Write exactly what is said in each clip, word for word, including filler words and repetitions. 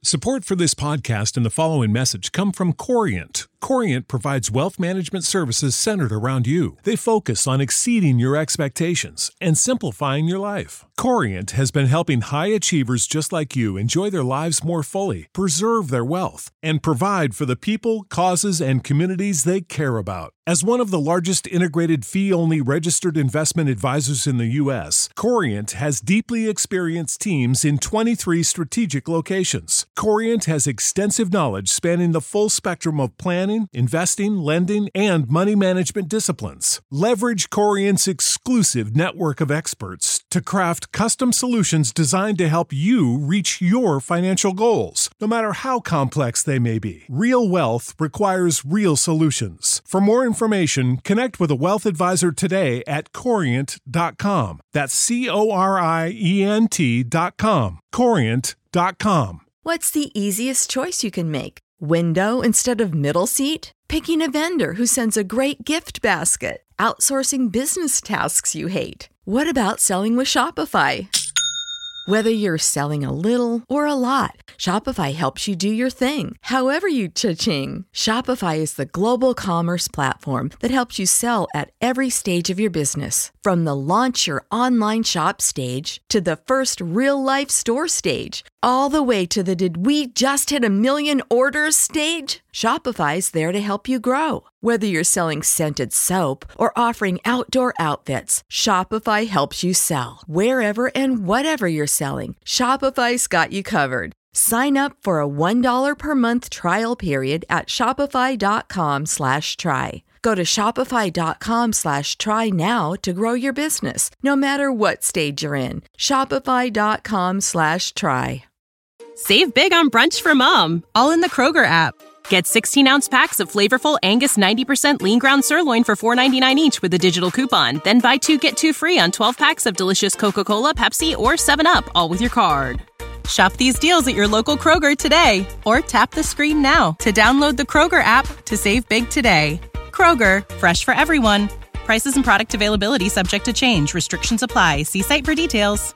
Support for this podcast and the following message come from Corient. Corient provides wealth management services centered around you. They focus on exceeding your expectations and simplifying your life. Corient has been helping high achievers just like you enjoy their lives more fully, preserve their wealth, and provide for the people, causes, and communities they care about. As one of the largest integrated fee-only registered investment advisors in the U S, Corient has deeply experienced teams in twenty-three strategic locations. Corient has extensive knowledge spanning the full spectrum of planning, investing, lending, and money management disciplines. Leverage Corient's exclusive network of experts to craft custom solutions designed to help you reach your financial goals, no matter how complex they may be. Real wealth requires real solutions. For more information, connect with a wealth advisor today at corient dot com. That's C O R I E N T dot com. corient dot com. What's the easiest choice you can make? Window instead of middle seat? Picking a vendor who sends a great gift basket? Outsourcing business tasks you hate? What about selling with Shopify? Whether you're selling a little or a lot, Shopify helps you do your thing, however you cha-ching. Shopify is the global commerce platform that helps you sell at every stage of your business. From the launch your online shop stage to the first real-life store stage, all the way to the did we just hit a million orders stage. Shopify's there to help you grow. Whether you're selling scented soap or offering outdoor outfits, Shopify helps you sell. Wherever and whatever you're selling, Shopify's got you covered. Sign up for a one dollar per month trial period at shopify.com slash try. Go to shopify.com slash try now to grow your business, no matter what stage you're in. Shopify.com slash try. Save big on brunch for mom, all in the Kroger app. Get sixteen-ounce packs of flavorful Angus ninety percent lean ground sirloin for four ninety-nine each with a digital coupon. Then buy two, get two free on twelve packs of delicious Coca-Cola, Pepsi, or seven up, all with your card. Shop these deals at your local Kroger today, or tap the screen now to download the Kroger app to save big today. Kroger, fresh for everyone. Prices and product availability subject to change. Restrictions apply. See site for details.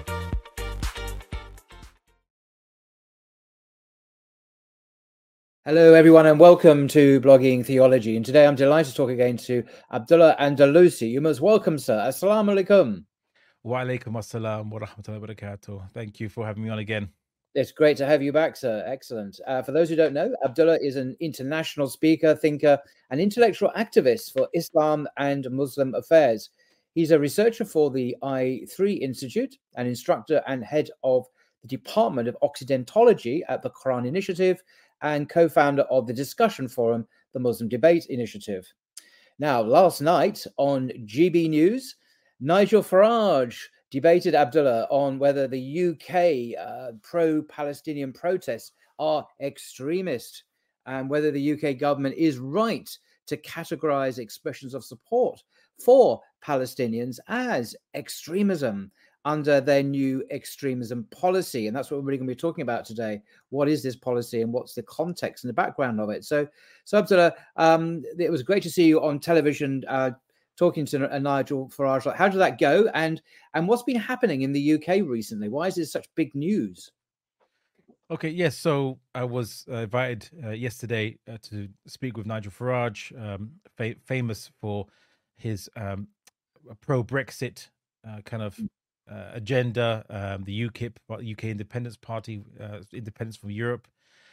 Hello, everyone, and welcome to Blogging Theology. And today I'm delighted to talk again to Abdullah Andalusi. You most welcome, sir. Assalamu alaikum. Wa alaikum assalam wa rahmatullahi wa barakatuh. Thank you for having me on again. It's great to have you back, sir. Excellent. Uh, for those who don't know, Abdullah is an international speaker, thinker, and intellectual activist for Islam and Muslim affairs. He's a researcher for the I three Institute, an instructor and head of the Department of Occidentology at the Quran Initiative, and co-founder of the discussion forum, the Muslim Debate Initiative. Now, last night on G B News, Nigel Farage debated Abdullah on whether the U K uh, pro-Palestinian protests are extremist and whether the U K government is right to categorize expressions of support for Palestinians as extremism under their new extremism policy. And that's what we're really going to be talking about today. What is this policy and what's the context and the background of it? So, so Abdullah, um, it was great to see you on television uh, talking to uh, Nigel Farage. How did that go? And, and what's been happening in the U K recently? Why is this such big news? Okay, yes. So I was uh, invited uh, yesterday uh, to speak with Nigel Farage, um, fa- famous for his um, pro-Brexit uh, kind of Uh, agenda, um, the UKIP, U K Independence Party, uh, independence from Europe,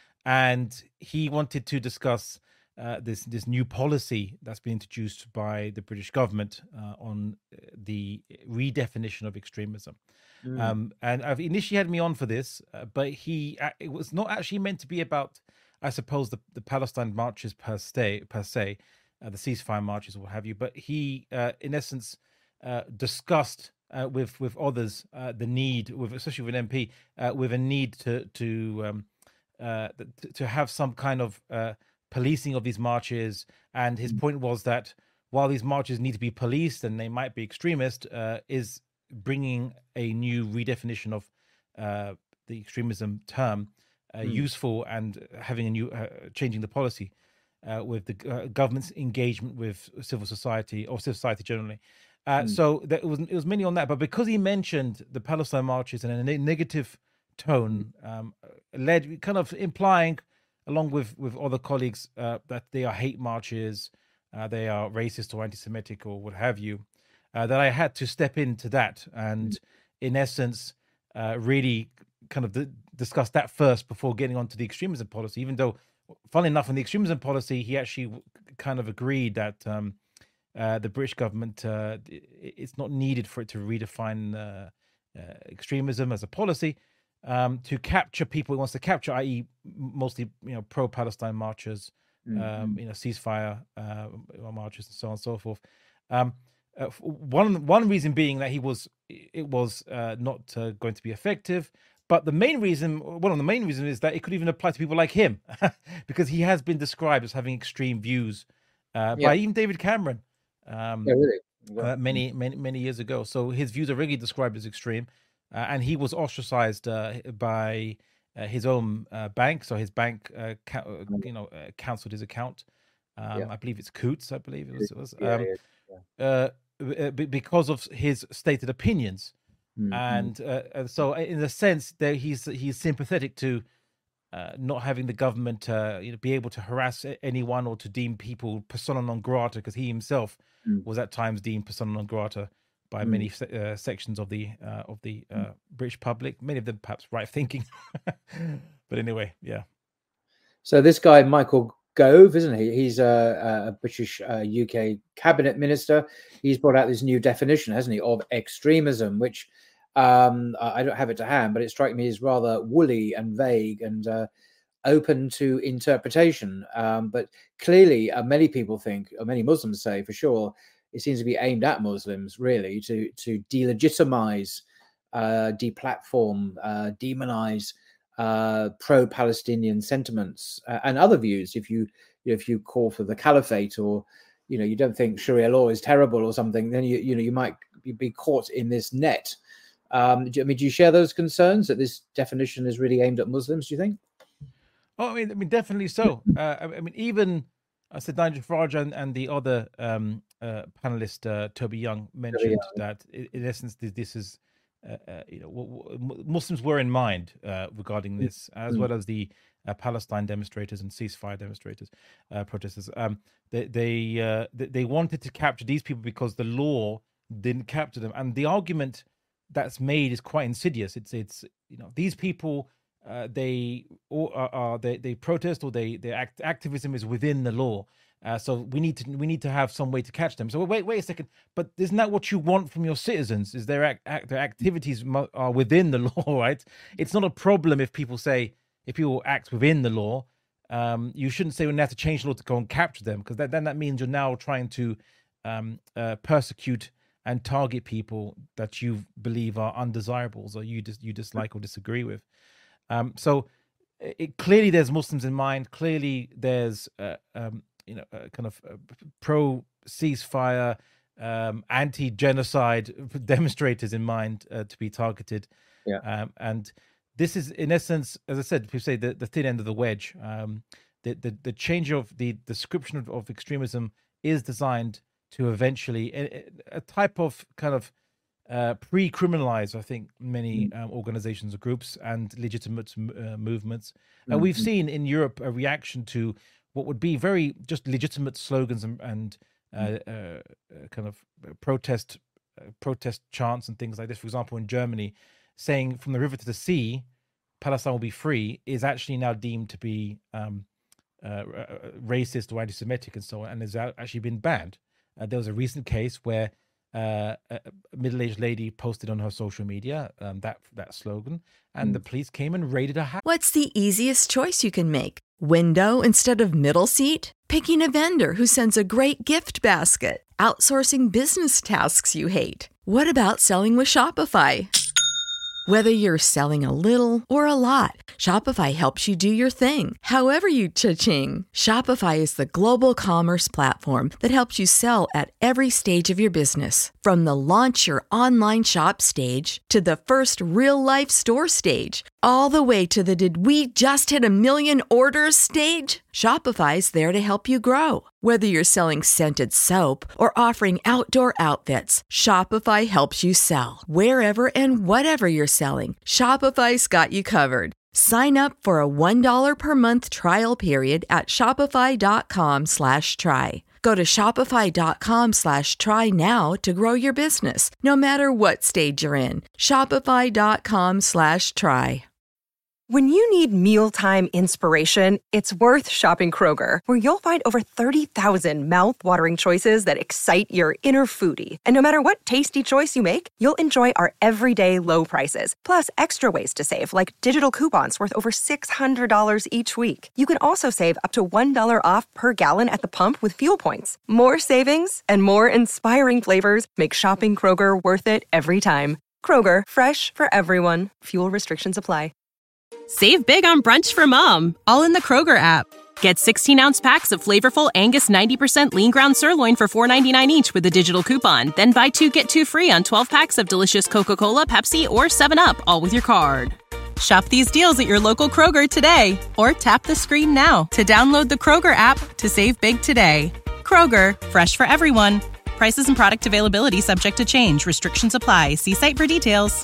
and he wanted to discuss uh, this this new policy that's been introduced by the British government uh, on the redefinition of extremism. Mm. Um, and I've initially had me on for this, uh, but he uh, it was not actually meant to be about, I suppose, the, the Palestine marches per se, per se, uh, the ceasefire marches or what have you. But he, uh, in essence, uh, discussed. Uh, with with others, uh, the need, with especially with an M P, uh, with a need to to um, uh, to, to have some kind of uh, policing of these marches. And his point was that while these marches need to be policed and they might be extremist, uh, is bringing a new redefinition of uh, the extremism term uh, mm. useful, and having a new uh, changing the policy uh, with the uh, government's engagement with civil society or civil society generally. Uh, mm. So that it was it was mainly on that, but because he mentioned the Palestine marches in a ne- negative tone, um, led kind of implying, along with with other colleagues, uh, that they are hate marches, uh, they are racist or anti-Semitic or what have you. Uh, that I had to step into that and, in essence, uh, really kind of d- discuss that first before getting onto the extremism policy. Even though, funnily enough, in the extremism policy, he actually w- kind of agreed that um, uh, the British government, uh, i- it's not needed for it to redefine uh, uh, extremism as a policy um, to capture people it wants to capture, that is, mostly you know pro-Palestine marchers, Mm-hmm. um, you know ceasefire uh, marches, and so on and so forth. Um, uh, one one reason being that he was it was uh, not uh, going to be effective. But the main reason, one of the main reasons, is that it could even apply to people like him, because he has been described as having extreme views uh, Yeah. by even David Cameron um, Yeah, really. uh, many, many, many years ago. So his views are really described as extreme, uh, and he was ostracized uh, by uh, his own uh, bank. So his bank, uh, ca- uh, you know, uh, cancelled his account. Um, Yeah. I believe it's Coots. I believe it was. It was Yeah, um, yeah, uh, b- because of his stated opinions. Mhm. And, uh, and so, in a sense, there he's he's sympathetic to uh, not having the government, uh, you know, be able to harass a- anyone or to deem people persona non grata, because he himself Mm. was at times deemed persona non grata by Mm. many se- uh, sections of the uh, of the uh, British public. Many of them perhaps right thinking, but anyway, yeah. So this guy, Michael Gove, isn't he? He's a, a British uh, U K cabinet minister. He's brought out this new definition, hasn't he, of extremism, which um, I I don't have it to hand, but it struck me as rather woolly and vague and uh, open to interpretation. Um, but clearly, uh, many people think, or many Muslims say for sure, it seems to be aimed at Muslims, really, to to delegitimize, uh, deplatform, uh, demonize uh, pro-Palestinian sentiments uh, and other views. If you if you call for the caliphate, or you know you don't think Sharia law is terrible or something, then you you know you might be caught in this net. Um, do, I mean, do you share those concerns that this definition is really aimed at Muslims? Do you think? Oh, I mean, I mean, definitely so. Uh, I, I mean, even I said Nigel Farage and, and the other um, uh, panelist, uh, Toby Young, mentioned Young. that in, in essence, this, this is, uh, uh, you know, w- w- Muslims were in mind uh, regarding this, as Mm. well as the uh, Palestine demonstrators and ceasefire demonstrators, uh, protesters. Um, they they, uh, they they wanted to capture these people because the law didn't capture them, and the argument that's made is quite insidious. It's it's you know these people. Uh, they or uh, uh, they they protest, or they their act, activism is within the law. Uh, so we need to we need to have some way to catch them. So wait wait a second, but isn't that what you want from your citizens? Is their act, act their activities mo- are within the law, right? It's not a problem if people say if people act within the law. Um, you shouldn't say we have to change the law to go and capture them, because that, then that means you're now trying to um, uh, persecute and target people that you believe are undesirables, or you dis- you dislike or disagree with. Um, so it, clearly there's Muslims in mind. Clearly there's uh, um, you know uh, kind of uh, pro ceasefire, um, anti genocide demonstrators in mind uh, to be targeted. Yeah. Um, and this is in essence, as I said, people say the, the thin end of the wedge. Um, the, the the change of the description of, of extremism is designed to eventually a, a type of kind of Uh, pre-criminalize, I think, many um, organizations or groups and legitimate uh, movements. And uh, we've seen in Europe a reaction to what would be very just legitimate slogans and, and uh, uh, kind of protest uh, protest chants and things like this. For example, in Germany, saying "from the river to the sea, Palestine will be free" is actually now deemed to be um, uh, racist or anti-Semitic and so on, and has actually been banned. Uh, there was a recent case where Uh, a middle-aged lady posted on her social media um, that that slogan, and Mm. the police came and raided her house. What's the easiest choice you can make? Window instead of middle seat? Picking a vendor who sends a great gift basket? Outsourcing business tasks you hate? What about selling with Shopify? Whether you're selling a little or a lot, Shopify helps you do your thing, however you cha-ching. Shopify is the global commerce platform that helps you sell at every stage of your business. From the launch your online shop stage to the first real-life store stage, all the way to the did we just hit a million orders stage. Shopify's there to help you grow. Whether you're selling scented soap or offering outdoor outfits, Shopify helps you sell. Wherever and whatever you're selling, Shopify's got you covered. Sign up for a one dollar per month trial period at shopify.com slash try. Go to shopify.com slash try now to grow your business, no matter what stage you're in. Shopify.com slash try. When you need mealtime inspiration, it's worth shopping Kroger, where you'll find over thirty thousand mouth-watering choices that excite your inner foodie. And no matter what tasty choice you make, you'll enjoy our everyday low prices, plus extra ways to save, like digital coupons worth over six hundred dollars each week. You can also save up to one dollar off per gallon at the pump with fuel points. More savings and more inspiring flavors make shopping Kroger worth it every time. Kroger, fresh for everyone. Fuel restrictions apply. Save big on brunch for mom, all in the Kroger app. Get sixteen-ounce packs of flavorful Angus ninety percent lean ground sirloin for four ninety-nine each with a digital coupon. Then buy two, get two free on twelve packs of delicious Coca-Cola, Pepsi, or seven up, all with your card. Shop these deals at your local Kroger today, or tap the screen now to download the Kroger app to save big today. Kroger, fresh for everyone. Prices and product availability subject to change. Restrictions apply. See site for details.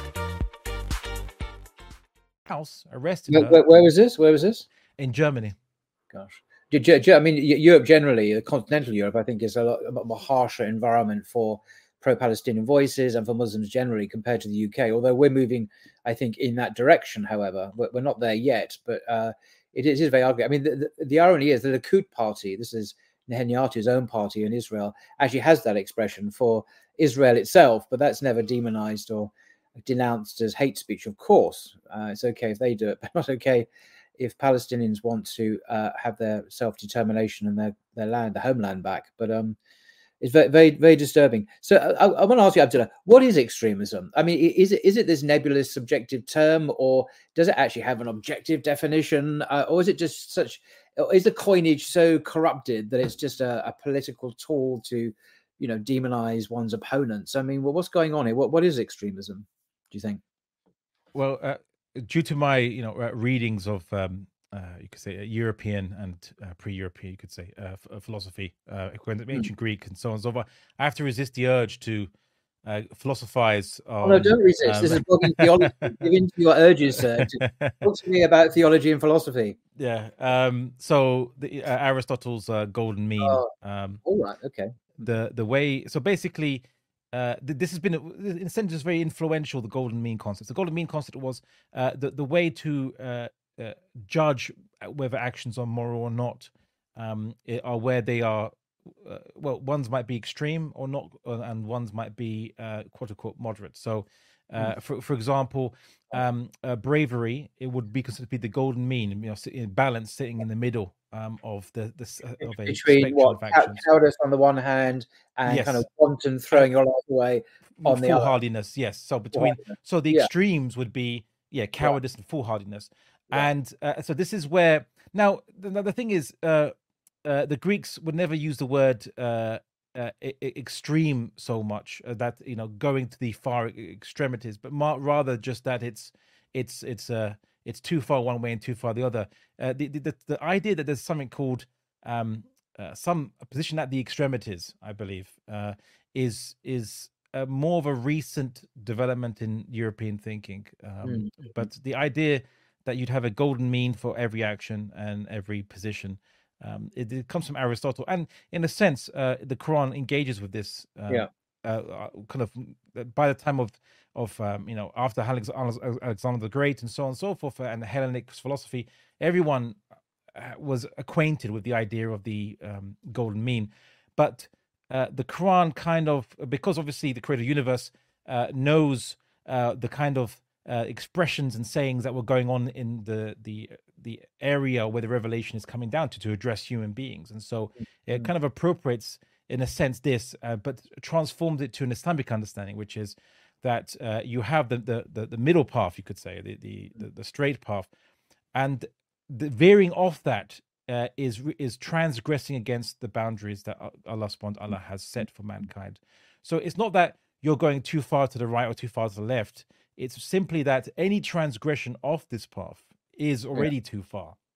House arrested Where, her where, where was this? Where was this? in Germany. Gosh. Ge- ge- ge- I mean, Eu- Europe generally, uh, continental Europe, I think, is a lot, a lot more harsher environment for pro-Palestinian voices and for Muslims generally compared to the U K. Although we're moving, I think, in that direction. However, we're, we're not there yet, but uh, it is, it is very ugly. I mean, the, the, the irony is the Likud party. This is Netanyahu's own party in Israel. Actually, has that expression for Israel itself, but that's never demonized or denounced as hate speech. Of course, uh, it's okay if they do it, but not okay if Palestinians want to uh, have their self-determination and their, their land, their homeland back. But um, it's very, very, very disturbing. So I, I want to ask you, Abdullah, what is extremism? I mean, is it is it this nebulous subjective term, or does it actually have an objective definition, uh, or is it just such? Is the coinage so corrupted that it's just a, a political tool to, you know, demonize one's opponents? I mean, well, what's going on here? What what is extremism, do you think? Well, uh, due to my, you know, uh, readings of, um, uh, you could say, uh, European and uh, pre-European, you could say, uh, f- uh, philosophy, uh, ancient Greek and so on and so forth, I have to resist the urge to uh, philosophize. Oh, no, on, don't resist. um, This is blogging theology. Give in to your urges, sir. To talk to me about theology and philosophy. Yeah. Um, so the, uh, Aristotle's uh, golden mean. Oh. Um, All right. Okay. the the way. So basically, uh, th- this has been, in a sense, just very influential. The golden mean concept. The golden mean concept was uh, the the way to uh, uh, judge whether actions are moral or not, um, i- are where they are. Uh, well, ones might be extreme or not, uh, and ones might be uh, quote unquote moderate. So, uh, for for example, um, uh, bravery, it would be considered to be the golden mean, you know, sit in balance, sitting in the middle um, of the the s- uh, of a Between spectrum what of cow- actions. cowardice on the one hand and Yes. kind of wanton throwing your life away on the other. Foolhardiness, yes. So between Foolhardiness. so the Yeah. extremes would be yeah cowardice and foolhardiness, and uh, so this is where now the, the thing is uh, uh, the Greeks would never use the word uh, uh, e- e- extreme so much, uh, that you know going to the far e- extremities, but ma- rather just that it's it's it's uh it's too far one way and too far the other. Uh, the, the the the idea that there's something called um uh, some a position at the extremities, I believe, uh, is is uh, more of a recent development in European thinking. Um, Mm. But the idea that you'd have a golden mean for every action and every position, um, it, it comes from Aristotle, and in a sense, uh, the Quran engages with this. Uh, Yeah. uh, uh, kind of uh, by the time of of um, you know after Alex- Alex- Alexander the Great and so on and so forth, uh, and the Hellenic philosophy, everyone uh, was acquainted with the idea of the um, golden mean, but uh, the Quran kind of, because obviously the creator of the universe uh, knows uh, the kind of uh, expressions and sayings that were going on in the the the area where the revelation is coming down to to address human beings, and so it kind of appropriates, in a sense, this, uh, but transforms it to an Islamic understanding, which is that uh, you have the, the the the middle path, you could say, the the the, the straight path, and the veering off that uh, is re- is transgressing against the boundaries that A- Allah subhanahu wa ta'ala has set for mankind. So it's not that you're going too far to the right or too far to the left. It's simply that any transgression of this path is already too far.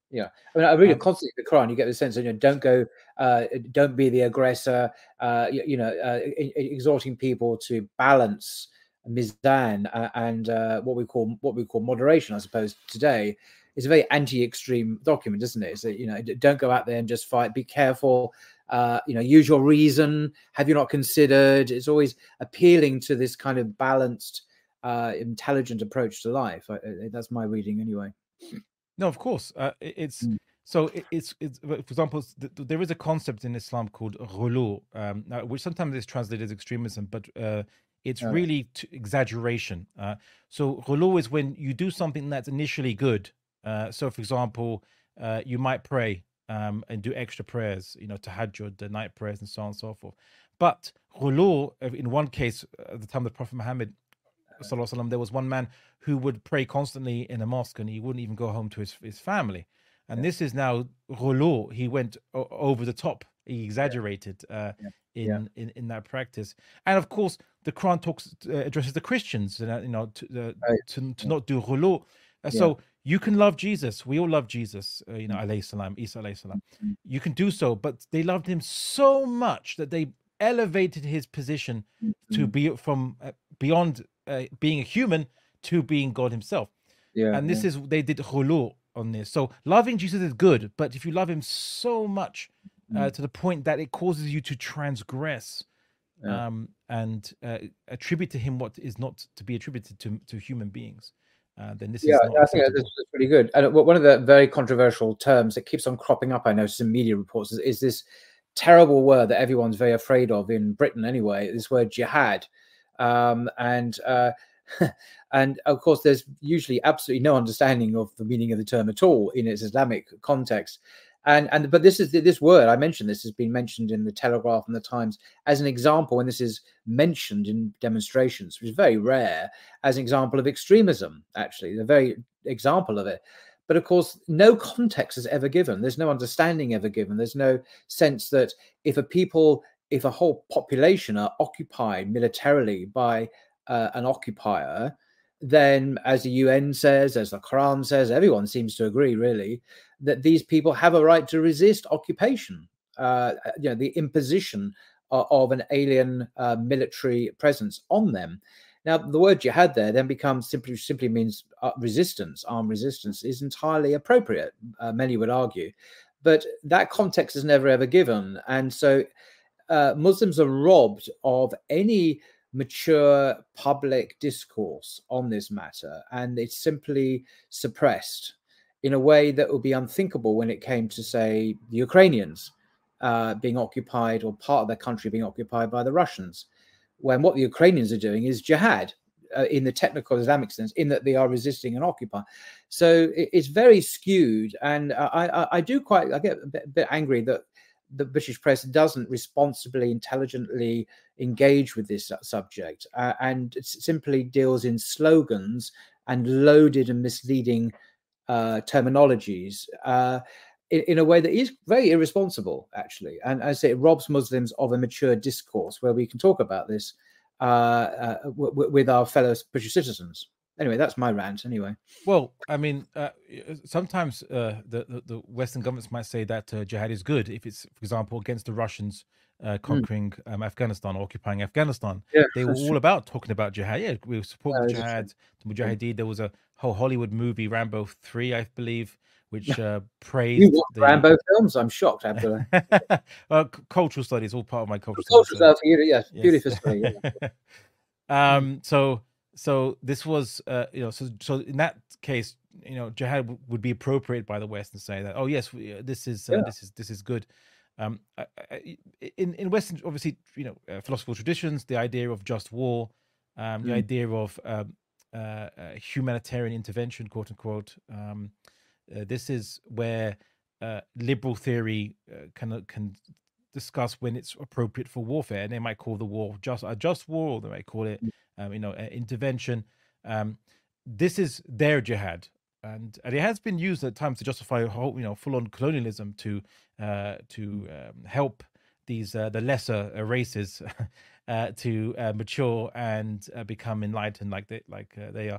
Yeah, I mean, I read it Um, constantly in the Quran. You get the sense that, you know, don't go, uh, don't be the aggressor. Uh, you, you know, uh, e- e- exhorting people to balance mizan uh, and uh, what we call what we call moderation. I suppose today is a very anti-extreme document, isn't it? So, you know, d- don't go out there and just fight. Be careful. Uh, you know, use your reason. Have you not considered? It's always appealing to this kind of balanced, uh, intelligent approach to life. I, I, that's my reading, anyway. no, of course, uh, i- it's Mm. so it, it's it's for example, s- th- th- there is a concept in Islam called ghulu, um, now, which sometimes is translated as extremism, but uh, it's Oh, really t- exaggeration. Uh, so ghulu is when you do something that's initially good. Uh, so, for example, uh, you might pray um, and do extra prayers, you know, tahajjud, the night prayers, and so on and so forth. But ghulu, uh, in one case, uh, at the time of the Prophet Muhammad, Sallallahu Alaihi Wasallam, there was one man who would pray constantly in a mosque and he wouldn't even go home to his, his family. And yeah, this is now ghulu. He went o- over the top. He yeah, exaggerated uh, yeah, yeah. in, in in that practice. And of course, the Quran talks uh, addresses the Christians, uh, you know, to, uh, Right. to to Yeah, not do ghulu. Uh, yeah. so you can love Jesus. We all love Jesus. Uh, you know, alayhi salam, Isa alayhi salam. Mm, You can do so, but they loved him so much that they elevated his position mm, to mm. be from uh, beyond uh, being a human to being God Himself. Yeah, And yeah. this is they did khulu on this. So loving Jesus is good, but if you love Him so much uh, Mm, to the point that it causes you to transgress yeah. um, and uh, attribute to Him what is not to be attributed to to human beings, uh, then this Yeah, is not I think that's, acceptable. that's pretty good. And one of the very controversial terms that keeps on cropping up, I notice in media reports, is, is this terrible word that everyone's very afraid of in Britain anyway, this word jihad. Um, and uh, and of course, there's usually absolutely no understanding of the meaning of the term at all in its Islamic context. And and but this is this word I mentioned. This has been mentioned in the Telegraph and the Times as an example when this is mentioned in demonstrations, which is very rare, as an example of extremism. Actually, the very example of it. But of course, no context is ever given. There's no understanding ever given. There's no sense that if a people, if a whole population are occupied militarily by uh, an occupier, then, as the U N says, as the Quran says, everyone seems to agree, really, that these people have a right to resist occupation. Uh, you know, the imposition of, of an alien uh, military presence on them. Now, the word jihad there then becomes simply simply means uh, resistance. Armed resistance is entirely appropriate. Uh, many would argue, but that context is never ever given, and so uh, Muslims are robbed of any mature public discourse on this matter, and it's simply suppressed in a way that would be unthinkable when it came to, say, the Ukrainians uh, being occupied, or part of their country being occupied by the Russians, when what the Ukrainians are doing is jihad uh, in the technical Islamic sense, in that they are resisting an occupier. So it, it's very skewed, and I, I, I do quite, I get a bit, a bit angry that the British press doesn't responsibly, intelligently engage with this subject uh, and it simply deals in slogans and loaded and misleading uh, terminologies uh, in, in a way that is very irresponsible, actually. And I say it robs Muslims of a mature discourse where we can talk about this uh, uh, w- w- with our fellow British citizens. Anyway, that's my rant. Anyway, Well, I mean, uh, y- sometimes uh, the, the the Western governments might say that uh, jihad is good if it's, for example, against the Russians uh, mm, conquering um, Afghanistan, or occupying Afghanistan. yeah, They were that's true. all about talking about jihad. Yeah, we support Uh, the this is true. jihad, the Yeah. Mujahideen. There was a whole Hollywood movie, Rambo three, I believe, which uh, You praised watch the Rambo films? I'm shocked, Abdullah. uh, c- cultural studies, all part of my cultural studies. Cultural So stuff, yes, yes. beautiful study. Yeah. Mm, um. So so this was uh you know so so in that case, you know, jihad w- would be appropriate by the West and say that, oh yes, we, uh, this is uh, yeah. this is this is good. Um, I, I, I- in in Western, obviously, you know, uh, philosophical traditions, the idea of just war, um, the Mm, idea of um, uh, uh, humanitarian intervention, quote unquote. Um, uh, this is where uh, liberal theory uh, can can discuss when it's appropriate for warfare, and they might call the war just a just war, or they might call it, mm, um, you know, uh, intervention. Um, this is their jihad, and and it has been used at times to justify a whole, you know, full-on colonialism to uh, to um, help these uh, the lesser uh, races uh, to uh, mature and uh, become enlightened, like they like uh, they are.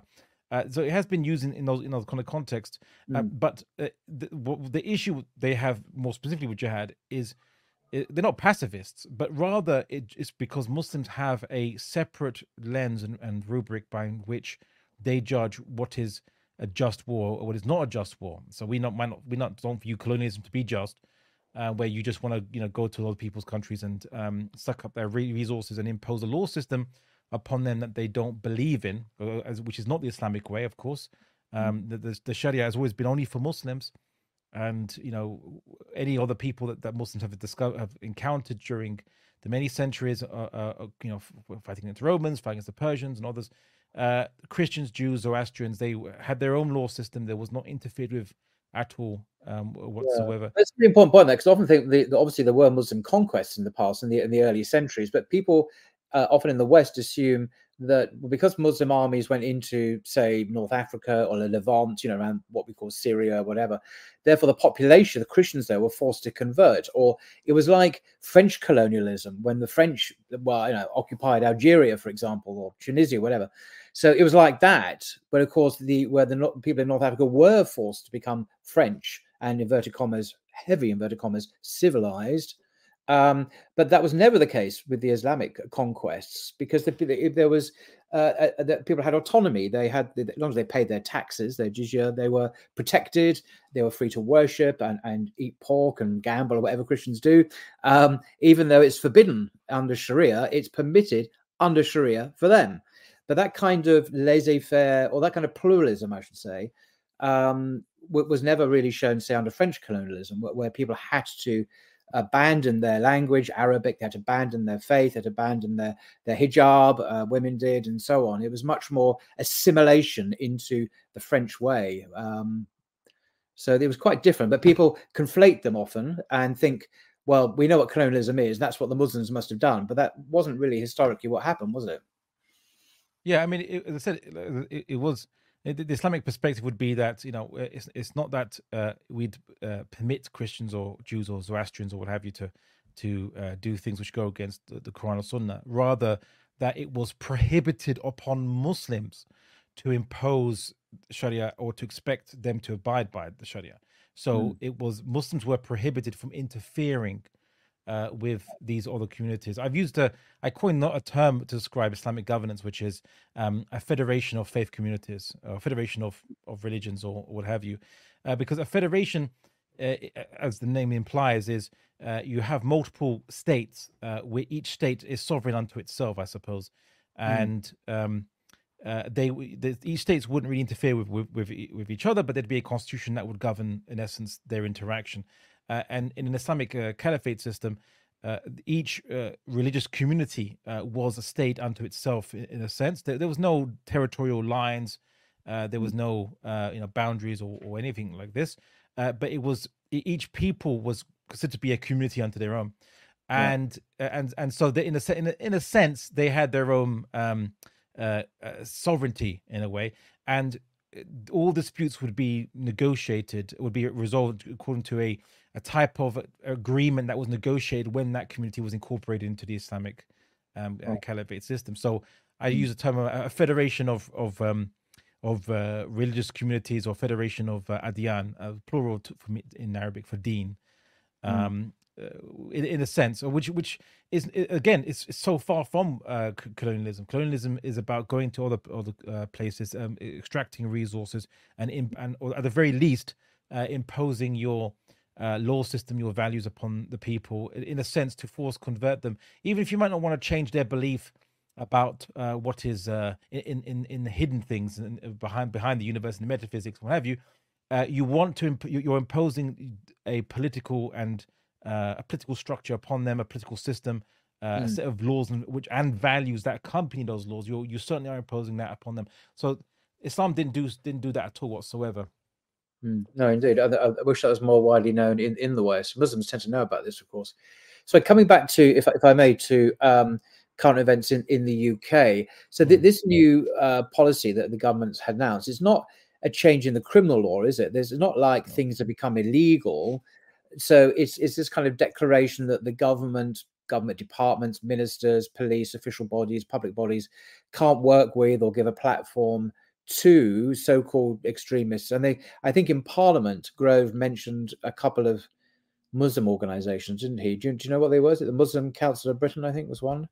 Uh, so it has been used in, in those in those kind of contexts. Uh, Mm. but uh, the, what, the issue they have more specifically with jihad is uh, they're not pacifists, but rather it, it's because Muslims have a separate lens and, and rubric by which they judge what is a just war or what is not a just war. So we not might not we not don't view colonialism to be just, uh, where you just want to you know go to other people's countries and um, suck up their re- resources and impose a law system upon them that they don't believe in, uh, as, which is not the Islamic way, of course. Um, the, the, the Sharia has always been only for Muslims, and you know any other people that, that Muslims have discovered have encountered during the many centuries, uh, uh, you know, f- fighting against Romans, fighting against the Persians and others. Uh, Christians, Jews, Zoroastrians, they had their own law system that was not interfered with at all um, whatsoever. Yeah. That's an important point there, because I often think the, the, obviously there were Muslim conquests in the past, in the in the early centuries, but people uh, often in the West assume that because Muslim armies went into, say, North Africa or the Levant, you know, around what we call Syria or whatever, therefore the population, the Christians there, were forced to convert. Or it was like French colonialism when the French, well, you know, occupied Algeria, for example, or Tunisia, whatever. So it was like that, but of course, the where the people in North Africa were forced to become French and inverted commas, heavy inverted commas, civilized. Um, but that was never the case with the Islamic conquests, because the, if there was uh, uh, that people had autonomy, they had, as long as they paid their taxes, their jizya, they were protected. They were free to worship and, and eat pork and gamble or whatever Christians do. Um, even though it's forbidden under Sharia, it's permitted under Sharia for them. But that kind of laissez-faire, or that kind of pluralism, I should say, um, was never really shown, say, under French colonialism, where, where people had to abandon their language, Arabic, they had to abandon their faith, they had to abandon their, their hijab, uh, women did, and so on. It was much more assimilation into the French way. Um, so it was quite different, but people conflate them often and think, well, we know what colonialism is, that's what the Muslims must have done, but that wasn't really historically what happened, was it? Yeah, I mean, it, as I said, it, it was the Islamic perspective would be that you know it's it's not that uh, we'd uh, permit Christians or Jews or Zoroastrians or what have you to to uh, do things which go against the, the Quran or Sunnah. Rather, that it was prohibited upon Muslims to impose Sharia or to expect them to abide by the Sharia. So mm. it was Muslims were prohibited from interfering Uh, with these other communities. I've used a, I coined not a term to describe Islamic governance, which is um, a federation of faith communities, or a federation of, of religions, or, or what have you. Uh, because a federation, uh, as the name implies, is uh, you have multiple states, uh, where each state is sovereign unto itself, I suppose. And mm. um, uh, they, the, each states wouldn't really interfere with, with, with, with each other, but there'd be a constitution that would govern, in essence, their interaction. Uh, and in an Islamic uh, caliphate system, uh, each uh, religious community uh, was a state unto itself, in, in a sense. There, there was no territorial lines, uh, there was no uh, you know boundaries or, or anything like this. Uh, but it was each people was considered to be a community unto their own, and yeah. and and so they, in a in a, in a sense they had their own um, uh, uh, sovereignty in a way, and all disputes would be negotiated, would be resolved according to a a type of agreement that was negotiated when that community was incorporated into the Islamic um, uh, caliphate system. So I use a term, a federation of of um, of uh, religious communities, or federation of uh, adyan, uh, plural to, for me, in Arabic for deen, um, mm. uh, in, in a sense, which which is again it's, it's so far from uh, colonialism. Colonialism is about going to other other uh, places, um, extracting resources, and in, and or at the very least uh, imposing your Uh, law system, your values upon the people, in a sense, to force convert them, even if you might not want to change their belief about uh, what is uh, in in in the hidden things and behind behind the universe and the metaphysics, what have you. Uh, you want to imp- you're imposing a political and uh, a political structure upon them, a political system, uh, mm. a set of laws and which and values that accompany those laws. You you certainly are imposing that upon them. So Islam didn't do didn't do that at all whatsoever. Mm, no, indeed. I, I wish that was more widely known in, in the West. Muslims tend to know about this, of course. So coming back to, if, if I may, to um, current events in, in the U K. So th- this new uh, policy that the government had announced is not a change in the criminal law, is it? There's not like things have become illegal. So it's it's this kind of declaration that the government, government departments, ministers, police, official bodies, public bodies can't work with or give a platform two so-called extremists, and they, I think, in Parliament, Grove mentioned a couple of Muslim organisations, didn't he? Do you, do you know what they were? Was it the Muslim Council of Britain? I think was one.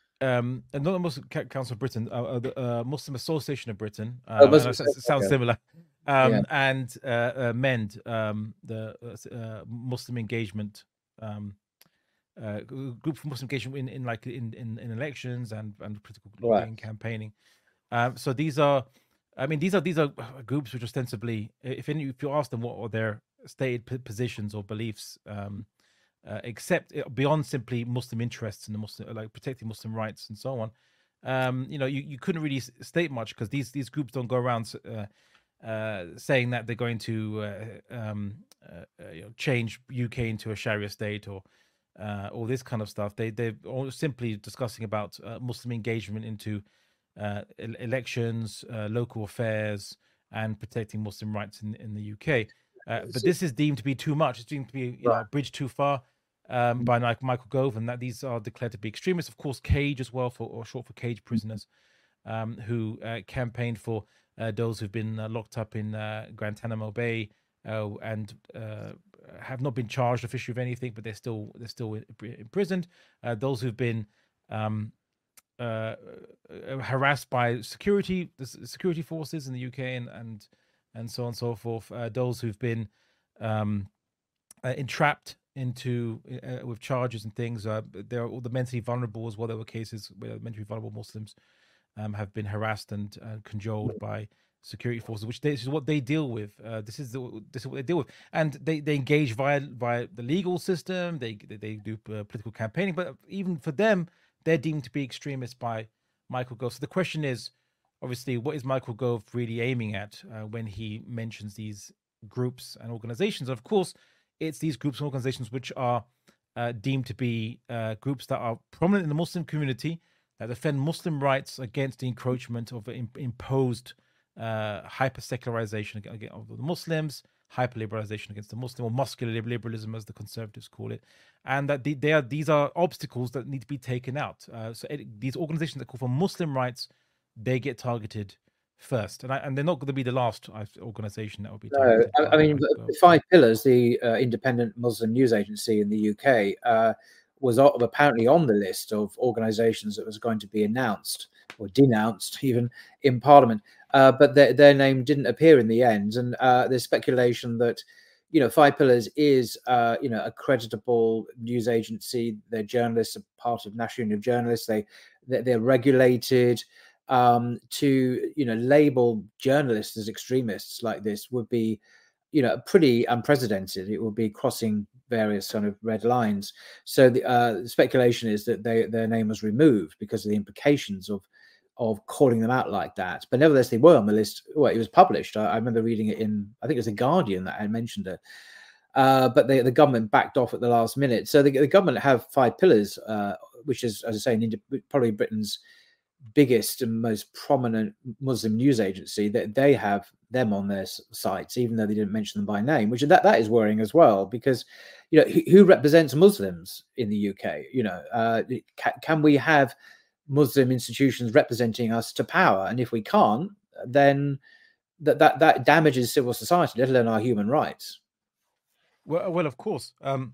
Um, and not the Muslim Council of Britain, uh, uh, the uh, Muslim Association of Britain. Um, Oh, and Muslim it sounds it sounds okay. similar. Um, Yeah. And uh, uh, MEND, um, the uh, uh, Muslim engagement um, uh, g- group for Muslim engagement in, in like in, in, in elections and, and political Right. lobbying campaigning. Um, so these are, I mean, these are these are groups which ostensibly, if any, if you ask them what are their stated p- positions or beliefs, um, uh, except uh, beyond simply Muslim interests and the Muslim, like protecting Muslim rights and so on, um, you know, you, you couldn't really s- state much because these these groups don't go around s- uh, uh, saying that they're going to uh, um, uh, uh, you know, change U K into a Sharia state or uh, all this kind of stuff. They they're all simply discussing about uh, Muslim engagement into uh, el- elections, uh, local affairs, and protecting Muslim rights in in the U K. Uh, but So- this is deemed to be too much. It's deemed to be, you know, a bridge too far um, Mm. by like Michael Gove, and that these are declared to be extremists. Of course, Cage as well, for or short for Cage prisoners, um, who uh, campaigned for uh, those who've been uh, locked up in uh, Guantanamo Bay uh, and uh, have not been charged officially of anything, but they're still they're still in- imprisoned. Uh, those who've been um, uh, uh, harassed by security the s- security forces in the U K and and and so on and so forth. Uh, those who've been um, uh, entrapped into uh, with charges and things. Uh, there are all the mentally vulnerable as well. There were cases where mentally vulnerable Muslims um, have been harassed and uh, cajoled by security forces, which they, this is what they deal with. Uh, this is the, this is what they deal with, and they, they engage via via the legal system. They they, they do uh, political campaigning, but even for them, they're deemed to be extremists by Michael Gove. So the question is, obviously, what is Michael Gove really aiming at uh, when he mentions these groups and organizations? Of course, it's these groups and organizations which are uh, deemed to be uh, groups that are prominent in the Muslim community, that defend Muslim rights against the encroachment of im- imposed uh, hyper secularization of the Muslims, hyper liberalization against the Muslim, or muscular liberalism, as the conservatives call it, and that the, they are these are obstacles that need to be taken out. Uh, so it, these organizations that call for Muslim rights, they get targeted first, and I, and they're not going to be the last uh, organization that will be No, targeted. I, by I mean, Michael the Gove. the Five Pillars, the uh, independent Muslim news agency in the U K, uh, was o- apparently on the list of organisations that was going to be announced or denounced even in Parliament, uh, but their, their name didn't appear in the end. And uh, there's speculation that, you know, Five Pillars is, uh, you know, a creditable news agency. Their journalists are part of National Union of Journalists. They they're, they're regulated. Um, to you know, label journalists as extremists like this would be, you know, pretty unprecedented. It would be crossing various kind of red lines. So the uh, speculation is that they, their name was removed because of the implications of of calling them out like that. But nevertheless, they were on the list. Well, it was published. I, I remember reading it in, I think it was The Guardian that had mentioned it. Uh, but they, the government backed off at the last minute. So the, the government have Five Pillars, uh, which is, as I say, an Indi- probably Britain's biggest and most prominent Muslim news agency. That they have them on their s- sites, even though they didn't mention them by name, which that that is worrying as well, because you know who, who represents Muslims in the U K. You know, uh, can, can we have Muslim institutions representing us to power? And if we can't, then that that that damages civil society, let alone our human rights. Well, well, of course. Um,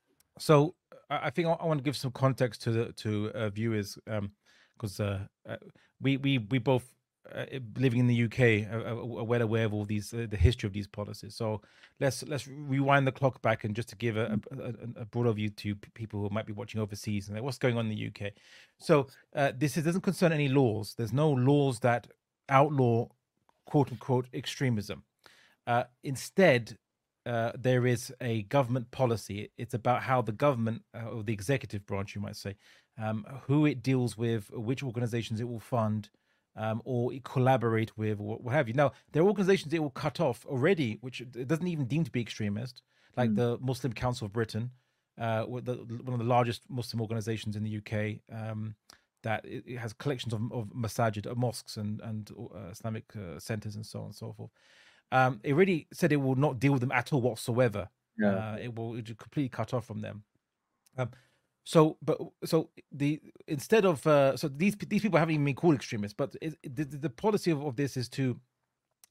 so I I think I, I want to give some context to the to uh, viewers, because uh, uh, we we we both uh, living in the U K are, are are well aware of all these uh, the history of these policies. So let's let's rewind the clock back and just to give a, a, a a broader view to p- people who might be watching overseas and like, what's going on in the U K. So uh, this is, doesn't concern any laws. There's no laws that outlaw quote unquote extremism. Uh, instead, uh, there is a government policy. It's about how the government, uh, or the executive branch, you might say, um, who it deals with, which organizations it will fund, um, or it collaborate with, or what have you. Now, there are organizations it will cut off already, which it doesn't even deem to be extremist, like Mm. the Muslim Council of Britain, uh, with the, one of the largest Muslim organizations in the U K. Um, that it, it has collections of, of masajid, of mosques, and and uh, Islamic uh, centers, and so on and so forth. Um, it really said it will not deal with them at all whatsoever. Yeah. Uh, it will it will completely cut off from them. Um, so, but so the instead of uh, so these these people haven't even been called extremists, but it, the, the the policy of, of this is to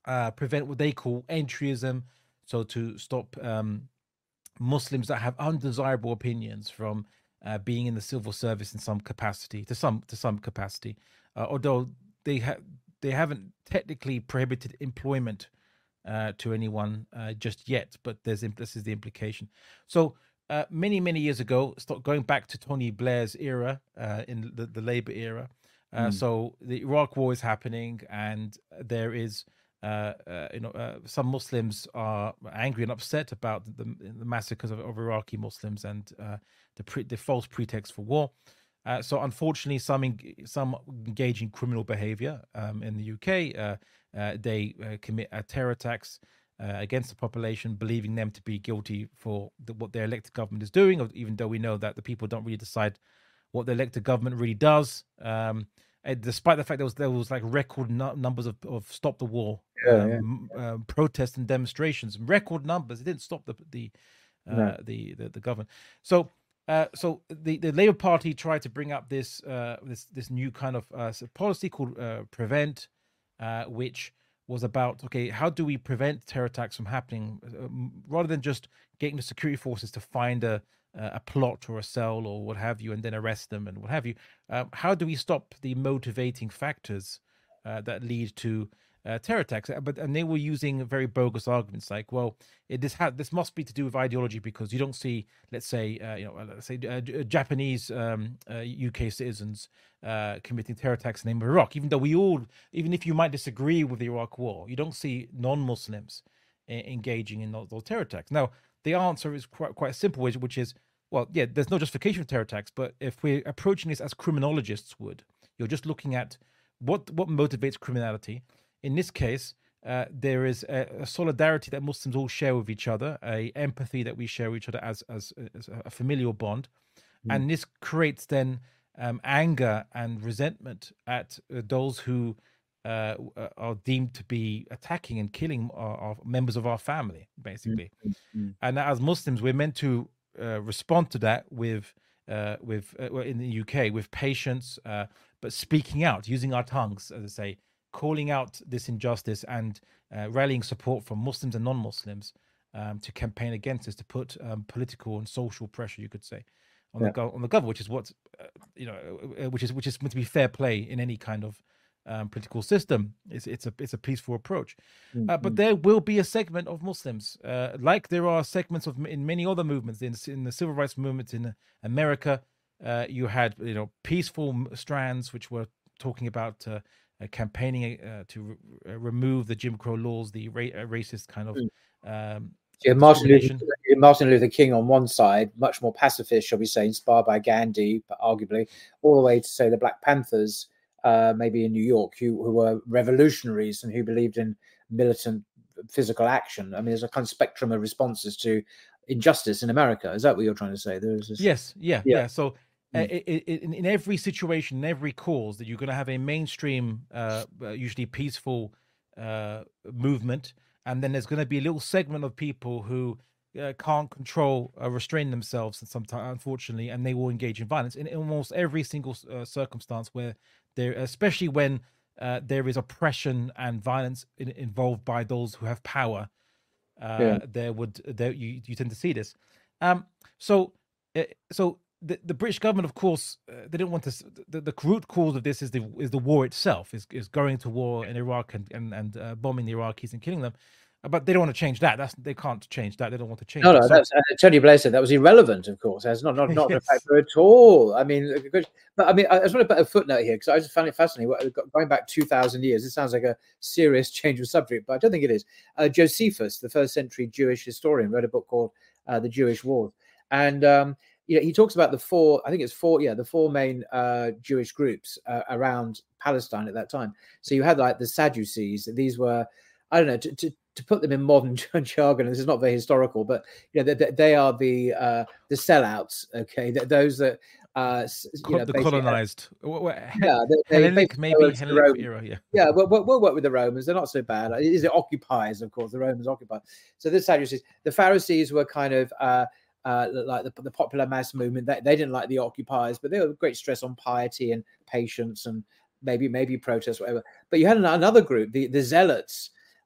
uh, prevent what they call entryism, so to stop um, Muslims that have undesirable opinions from uh, being in the civil service in some capacity, to some to some capacity, uh, although they have they haven't technically prohibited employment uh, to anyone uh, just yet. But there's this is the implication. So uh, many many years ago, start going back to Tony Blair's era uh, in the, the Labour era. Uh, Mm. So the Iraq War is happening, and there is uh, uh, you know, uh, some Muslims are angry and upset about the, the massacres of, of Iraqi Muslims and uh, the pre- the false pretext for war. Uh, so unfortunately, some en- some engage in criminal behavior um, in the U K. Uh, uh, they uh, commit uh, terror attacks uh, against the population, believing them to be guilty for the, what their elected government is doing, or even though we know that the people don't really decide what the elected government really does. Um, and despite the fact there was there was like record nu- numbers of, of stop the war Yeah, yeah. um, uh, protests and demonstrations, record numbers. It didn't stop the the uh, No. the, the the government. So uh, so the, the Labour Party tried to bring up this uh, this this new kind of uh, policy called uh, Prevent, uh, which was about, okay, how do we prevent terror attacks from happening, um, rather than just getting the security forces to find a a plot or a cell or what have you, and then arrest them and what have you. Um, how do we stop the motivating factors uh, that lead to uh, terror attacks? Uh, But and they were using very bogus arguments like, well, it, this ha- this must be to do with ideology, because you don't see, let's say, uh, you know, uh, let's say uh, J- Japanese um, uh, U K citizens uh, committing terror attacks in the name of Iraq. Even though we all, even if you might disagree with the Iraq War, you don't see non-Muslims e- engaging in those, those terror attacks. Now, the answer is quite quite simple, which, which is, well, yeah, there's no justification for terror attacks, but if we're approaching this as criminologists would, you're just looking at what what motivates criminality. In this case, uh, there is a, a solidarity that Muslims all share with each other, a empathy that we share with each other as as, as a familial bond, Mm. and this creates then um, anger and resentment at uh, those who uh, w- uh, are deemed to be attacking and killing our, our members of our family, Mm. basically. Mm. Mm. And as Muslims, we're meant to uh, respond to that with, uh, with uh, well, in the U K, with patience, uh, but speaking out, using our tongues, as I say, calling out this injustice and uh, rallying support from Muslims and non-Muslims um, to campaign against this, to put um, political and social pressure, you could say, on the Yeah. go- on the government, which is what uh, you know, uh, which is which is meant to be fair play in any kind of um, political system. It's it's a it's a peaceful approach. Mm. Uh, but Mm. there will be a segment of Muslims, uh, like there are segments of in many other movements, in in the civil rights movement in America. Uh, you had, you know, peaceful m- strands which were talking about uh, uh, campaigning uh, to re- uh, remove the Jim Crow laws, the ra- uh, racist kind of Mm. um, So you have Martin Luther, discrimination. you have Martin Luther King on one side, much more pacifist, shall we say, inspired by Gandhi, but arguably, all the way to, say, the Black Panthers, uh, maybe in New York, who, who were revolutionaries and who believed in militant physical action. I mean, there's a kind of spectrum of responses to injustice in America. Is that what you're trying to say? There's this, Yes, yeah, yeah. yeah. So uh, Mm. i- i- in, in every situation, in every cause, that you're going to have a mainstream, uh, uh, usually peaceful uh, movement, and then there's going to be a little segment of people who uh, can't control, uh, restrain themselves, and sometimes, unfortunately, and they will engage in violence in almost every single uh, circumstance where there, especially when uh, there is oppression and violence in, involved by those who have power. Uh, Yeah. there would there you you tend to see this. Um, so uh, so the, the British government, of course, uh, they didn't want to. s- The, the root cause of this is the is the war itself, is is going to war in Iraq and and and uh, bombing the Iraqis and killing them. Uh, But they don't want to change that. That's they can't change that. They don't want to change No, it. no, So that's uh, Tony Blair said that was irrelevant, of course. That's not not not a yes, factor at all. I mean, uh, good- but I mean, I I just want to put a footnote here because I just found it fascinating. What- go- Going back two thousand years, it sounds like a serious change of subject, but I don't think it is. Uh, Josephus, the first century Jewish historian, wrote a book called uh, The Jewish Wars, and um, you know, he talks about the four. I think it's four. Yeah, the four main uh, Jewish groups uh, around Palestine at that time. So you had like the Sadducees. These were, I don't know, to, to, to put them in modern jargon, this is not very historical, but you know, they, they are the uh, the sellouts. Okay, Th- those that uh, s- you Co- know the basically, have- colonized, wh- wh- Hel- yeah, they, they Hellenic, basically maybe go to the Hellenic Romans. era. Yeah, Yeah, we'll, we'll, we'll work with the Romans. They're not so bad. Is it occupiers? Of course, the Romans occupied. So the Sadducees, the Pharisees were kind of uh, uh, like the, the popular mass movement. They, they didn't like the occupiers, but they were great stress on piety and patience and maybe maybe protest, whatever. But you had an- another group, the the Zealots.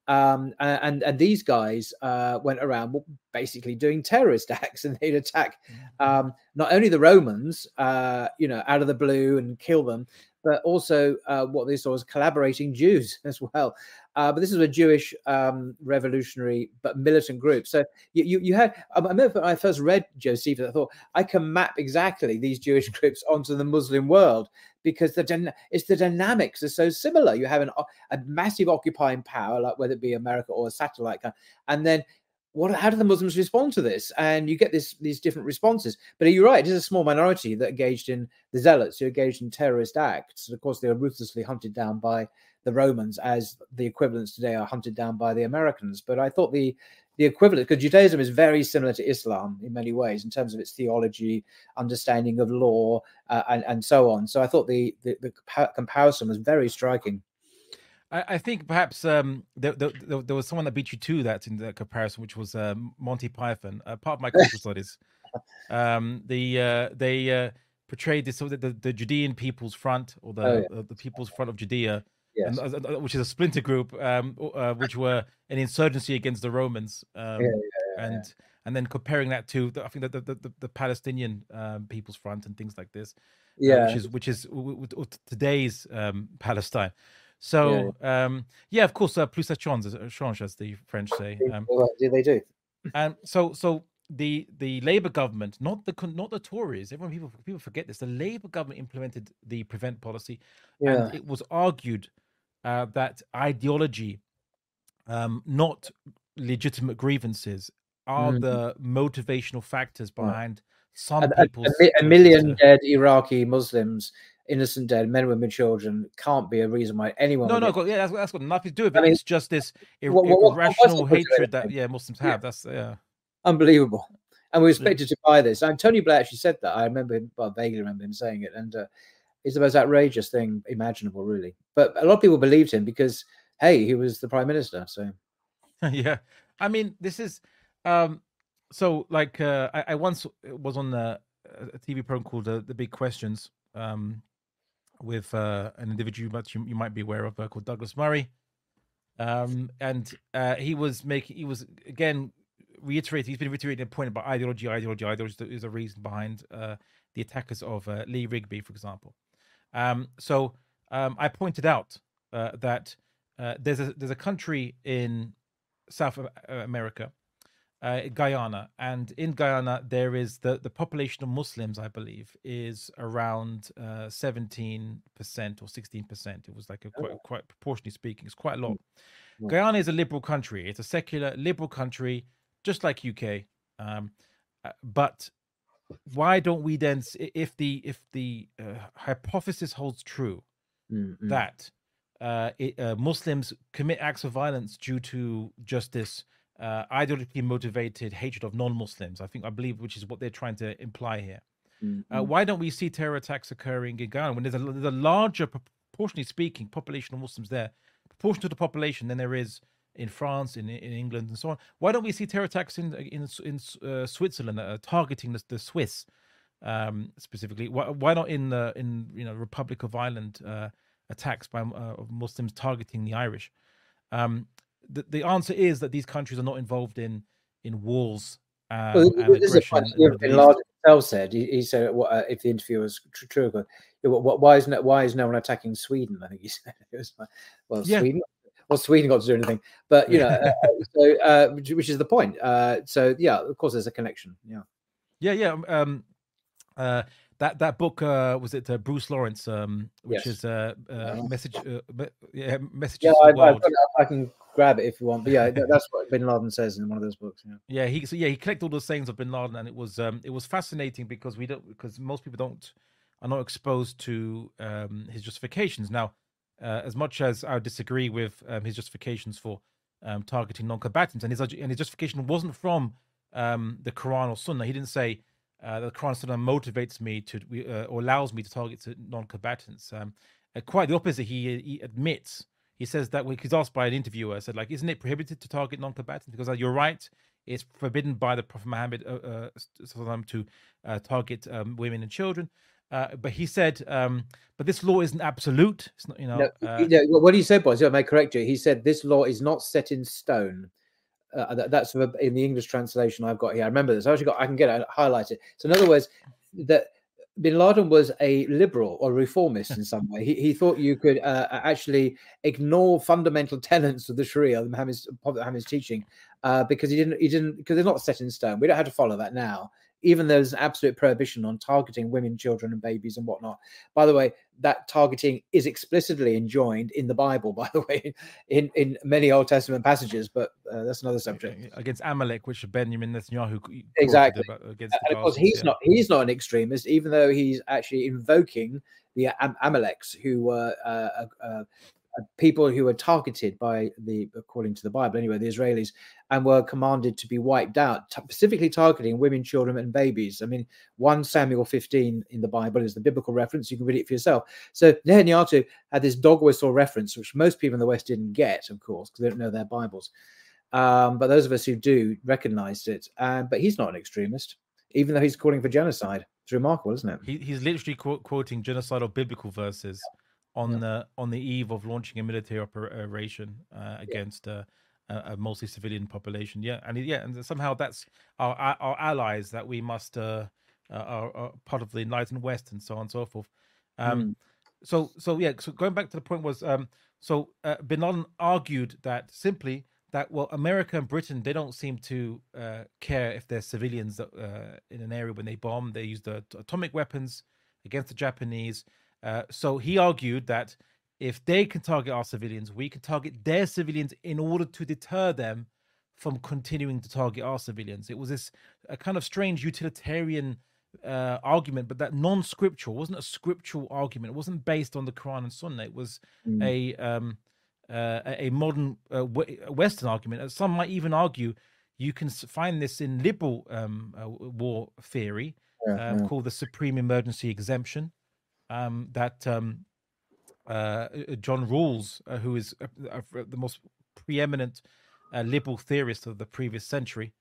Um, and and these guys uh, went around basically doing terrorist acts, and they'd attack um, not only the Romans, uh, you know, out of the blue and kill them, but also uh, what they saw as collaborating Jews as well. Uh, but this is a Jewish um, revolutionary but militant group. So you you, you had. I remember when I first read Josephus, I thought I can map exactly these Jewish groups onto the Muslim world, because the it's the dynamics are so similar. You have an, a massive occupying power, like whether it be America or a satellite, and then what? How do the Muslims respond to this? And you get this these different responses. But you're right; it is a small minority that engaged in the zealots, who engaged in terrorist acts. And of course, they were ruthlessly hunted down by the Romans, as the equivalents today are hunted down by the Americans. But I thought the the equivalent, because Judaism is very similar to Islam in many ways in terms of its theology, understanding of law, uh, and and so on. So I thought the the, the comparison was very striking. I, I think perhaps um, there, there, there was someone that beat you to that in the comparison, which was um, Monty Python. Uh, part of my cultural studies, um, the uh, they uh, portrayed this so that the, the Judean People's Front, or the Oh, yeah. uh, the People's Front of Judea. Yes. And, uh, which is a splinter group, um, uh, which were an insurgency against the Romans, um, Yeah, yeah, yeah, and yeah. and then comparing that to the, I think that the, the, the Palestinian um, People's Front and things like this, uh, Yeah. which is which is w- w- w- today's um, Palestine. So yeah, um, yeah of course, uh, plus ça change, uh, change, as the French say. Um, What do they do? and so so the the Labour government, not the con- not the Tories. Everyone people people forget this. The Labour government implemented the Prevent policy, Yeah. and it was argued uh, that ideology, um, not legitimate grievances, are Mm. the motivational factors Right. behind some A, a- a people's mi- a choices million to- dead Iraqi Muslims, innocent dead men, women, children, can't be a reason why anyone. No, would no, get- got, yeah, that's, that's got nothing to do with I it. mean, It's just this ir- what- what- what- what's irrational the point of hatred that anything? yeah Muslims Yeah. have. That's yeah. Unbelievable. And we were expected to buy this. And Tony Blair actually said that. I remember him, well, vaguely remember him saying it. And uh, it's the most outrageous thing imaginable, really. But a lot of people believed him because, hey, he was the prime minister. So Yeah, I mean, this is um so like uh I, I once was on a, a T V program called uh, The Big Questions, um with uh an individual that you, you might be aware of, uh, called Douglas Murray, um and uh he was making he was again reiterating he's been reiterating a point about ideology ideology ideology is a reason behind uh the attackers of uh, Lee Rigby, for example. Um so um I pointed out uh, that uh, there's a there's a country in South America, uh, Guyana, and in Guyana there is the the population of Muslims, I believe, is around uh, seventeen percent or sixteen percent. It was like a quite, quite proportionally speaking, it's quite a lot. Mm. Guyana is a liberal country. It's a secular liberal country, just like U K. Um, uh, but why don't we then, s- i- if the if the uh, hypothesis holds true mm, mm. that uh, it, uh, Muslims commit acts of violence due to just this uh, ideologically motivated hatred of non-Muslims, I think, I believe, which is what they're trying to imply here. Mm, Uh, mm. why don't we see terror attacks occurring in Ghana when there's a, there's a larger, proportionally speaking, population of Muslims there, proportion to the population than there is in France, in in England, and so on? Why don't we see terror attacks in in in uh, Switzerland that are targeting the, the Swiss um, specifically? Why, why not in the in you know Republic of Ireland? Uh, attacks by uh, of Muslims targeting the Irish. Um, the, the answer is that these countries are not involved in in wars um, Well, and this is a aggression. point in the that Bin Middle Laden East. himself said. He, he said, what, uh, if the interview was tr- true, but, yeah, what, what- why is no, why is no one attacking Sweden? I think he said. It was like, well, Yeah. Sweden. Well, Sweden got to do anything, but you know, uh, so uh, which, which is the point. Uh, so yeah, of course, there's a connection. Yeah. Yeah, yeah. Um, uh, that that book uh, was it uh, Bruce Lawrence, um, which Yes. is uh, uh, Yeah. message, uh, me- yeah, messages Yeah, to I, the I've world. got it up. I can grab it if you want. But yeah, that- that's what Bin Laden says in one of those books. Yeah. Yeah, he so yeah he collected all the sayings of Bin Laden, and it was um it was fascinating because we don't because most people don't are not exposed to um his justifications. Now, uh, as much as I would disagree with um, his justifications for um targeting non-combatants, and his and his justification wasn't from um the Quran or Sunnah. He didn't say uh, the Quran and Sunnah motivates me to uh, or allows me to target to non-combatants. Um, uh, quite the opposite. He he admits. He says that when he's asked by an interviewer, said like, "Isn't it prohibited to target non-combatants?" Because uh, you're right, it's forbidden by the Prophet Muhammad uh, uh, sallam to uh, target um, women and children. Uh, but he said, um, but this law isn't absolute. It's not, you know. No, Uh, you know, what he said was, I may correct you. He said this law is not set in stone. Uh, that, that's in the English translation I've got here. I remember this. I actually got. I can get it highlighted. So in other words, that Bin Laden was a liberal or reformist in some way. He, he thought you could uh, actually ignore fundamental tenets of the Sharia, Muhammad's, Muhammad's teaching, uh, because he didn't. He didn't because they're not set in stone. We don't have to follow that now. Even though there's an absolute prohibition on targeting women, children, and babies and whatnot. By the way, that targeting is explicitly enjoined in the Bible, by the way, in, in many Old Testament passages, but uh, that's another subject. Against Amalek, which Benjamin Netanyahu exactly. About, against and of course, he's yeah. not he's not an extremist, even though he's actually invoking the Am- Amaleks, who were uh, uh, uh, people who were targeted by the, according to the Bible anyway, the Israelis, and were commanded to be wiped out, t- specifically targeting women, children, and babies. I mean, First Samuel fifteen in the Bible is the biblical reference. You can read it for yourself. So Netanyahu had this dog whistle reference, which most people in the West didn't get, of course, because they don't know their Bibles. Um, but those of us who do recognized it. Um, but he's not an extremist, even though he's calling for genocide. It's remarkable, isn't it? He, he's literally quote, quoting genocidal biblical verses. Yeah. On yeah. the on the eve of launching a military operation uh, against yeah. uh, a, a mostly civilian population, yeah, and yeah, and somehow that's our our allies that we must uh, uh, are, are part of the enlightened West and so on and so forth. Um, mm. So so yeah, so going back to the point was um, so uh, Bin Laden argued that simply that well, America and Britain, they don't seem to uh, care if there's civilians that, uh, in an area when they bomb. They use the atomic weapons against the Japanese. Uh, so he argued that if they can target our civilians, we can target their civilians in order to deter them from continuing to target our civilians. It was this a kind of strange utilitarian uh, argument, but that non-scriptural. It wasn't a scriptural argument. It wasn't based on the Quran and Sunnah. It was mm. a um, uh, a modern uh, Western argument. Some might even argue you can find this in liberal um, uh, war theory yeah, um, yeah. called the Supreme Emergency Exemption. Um, that um, uh, John Rawls, uh, who is uh, uh, the most preeminent uh, liberal theorist of the previous century,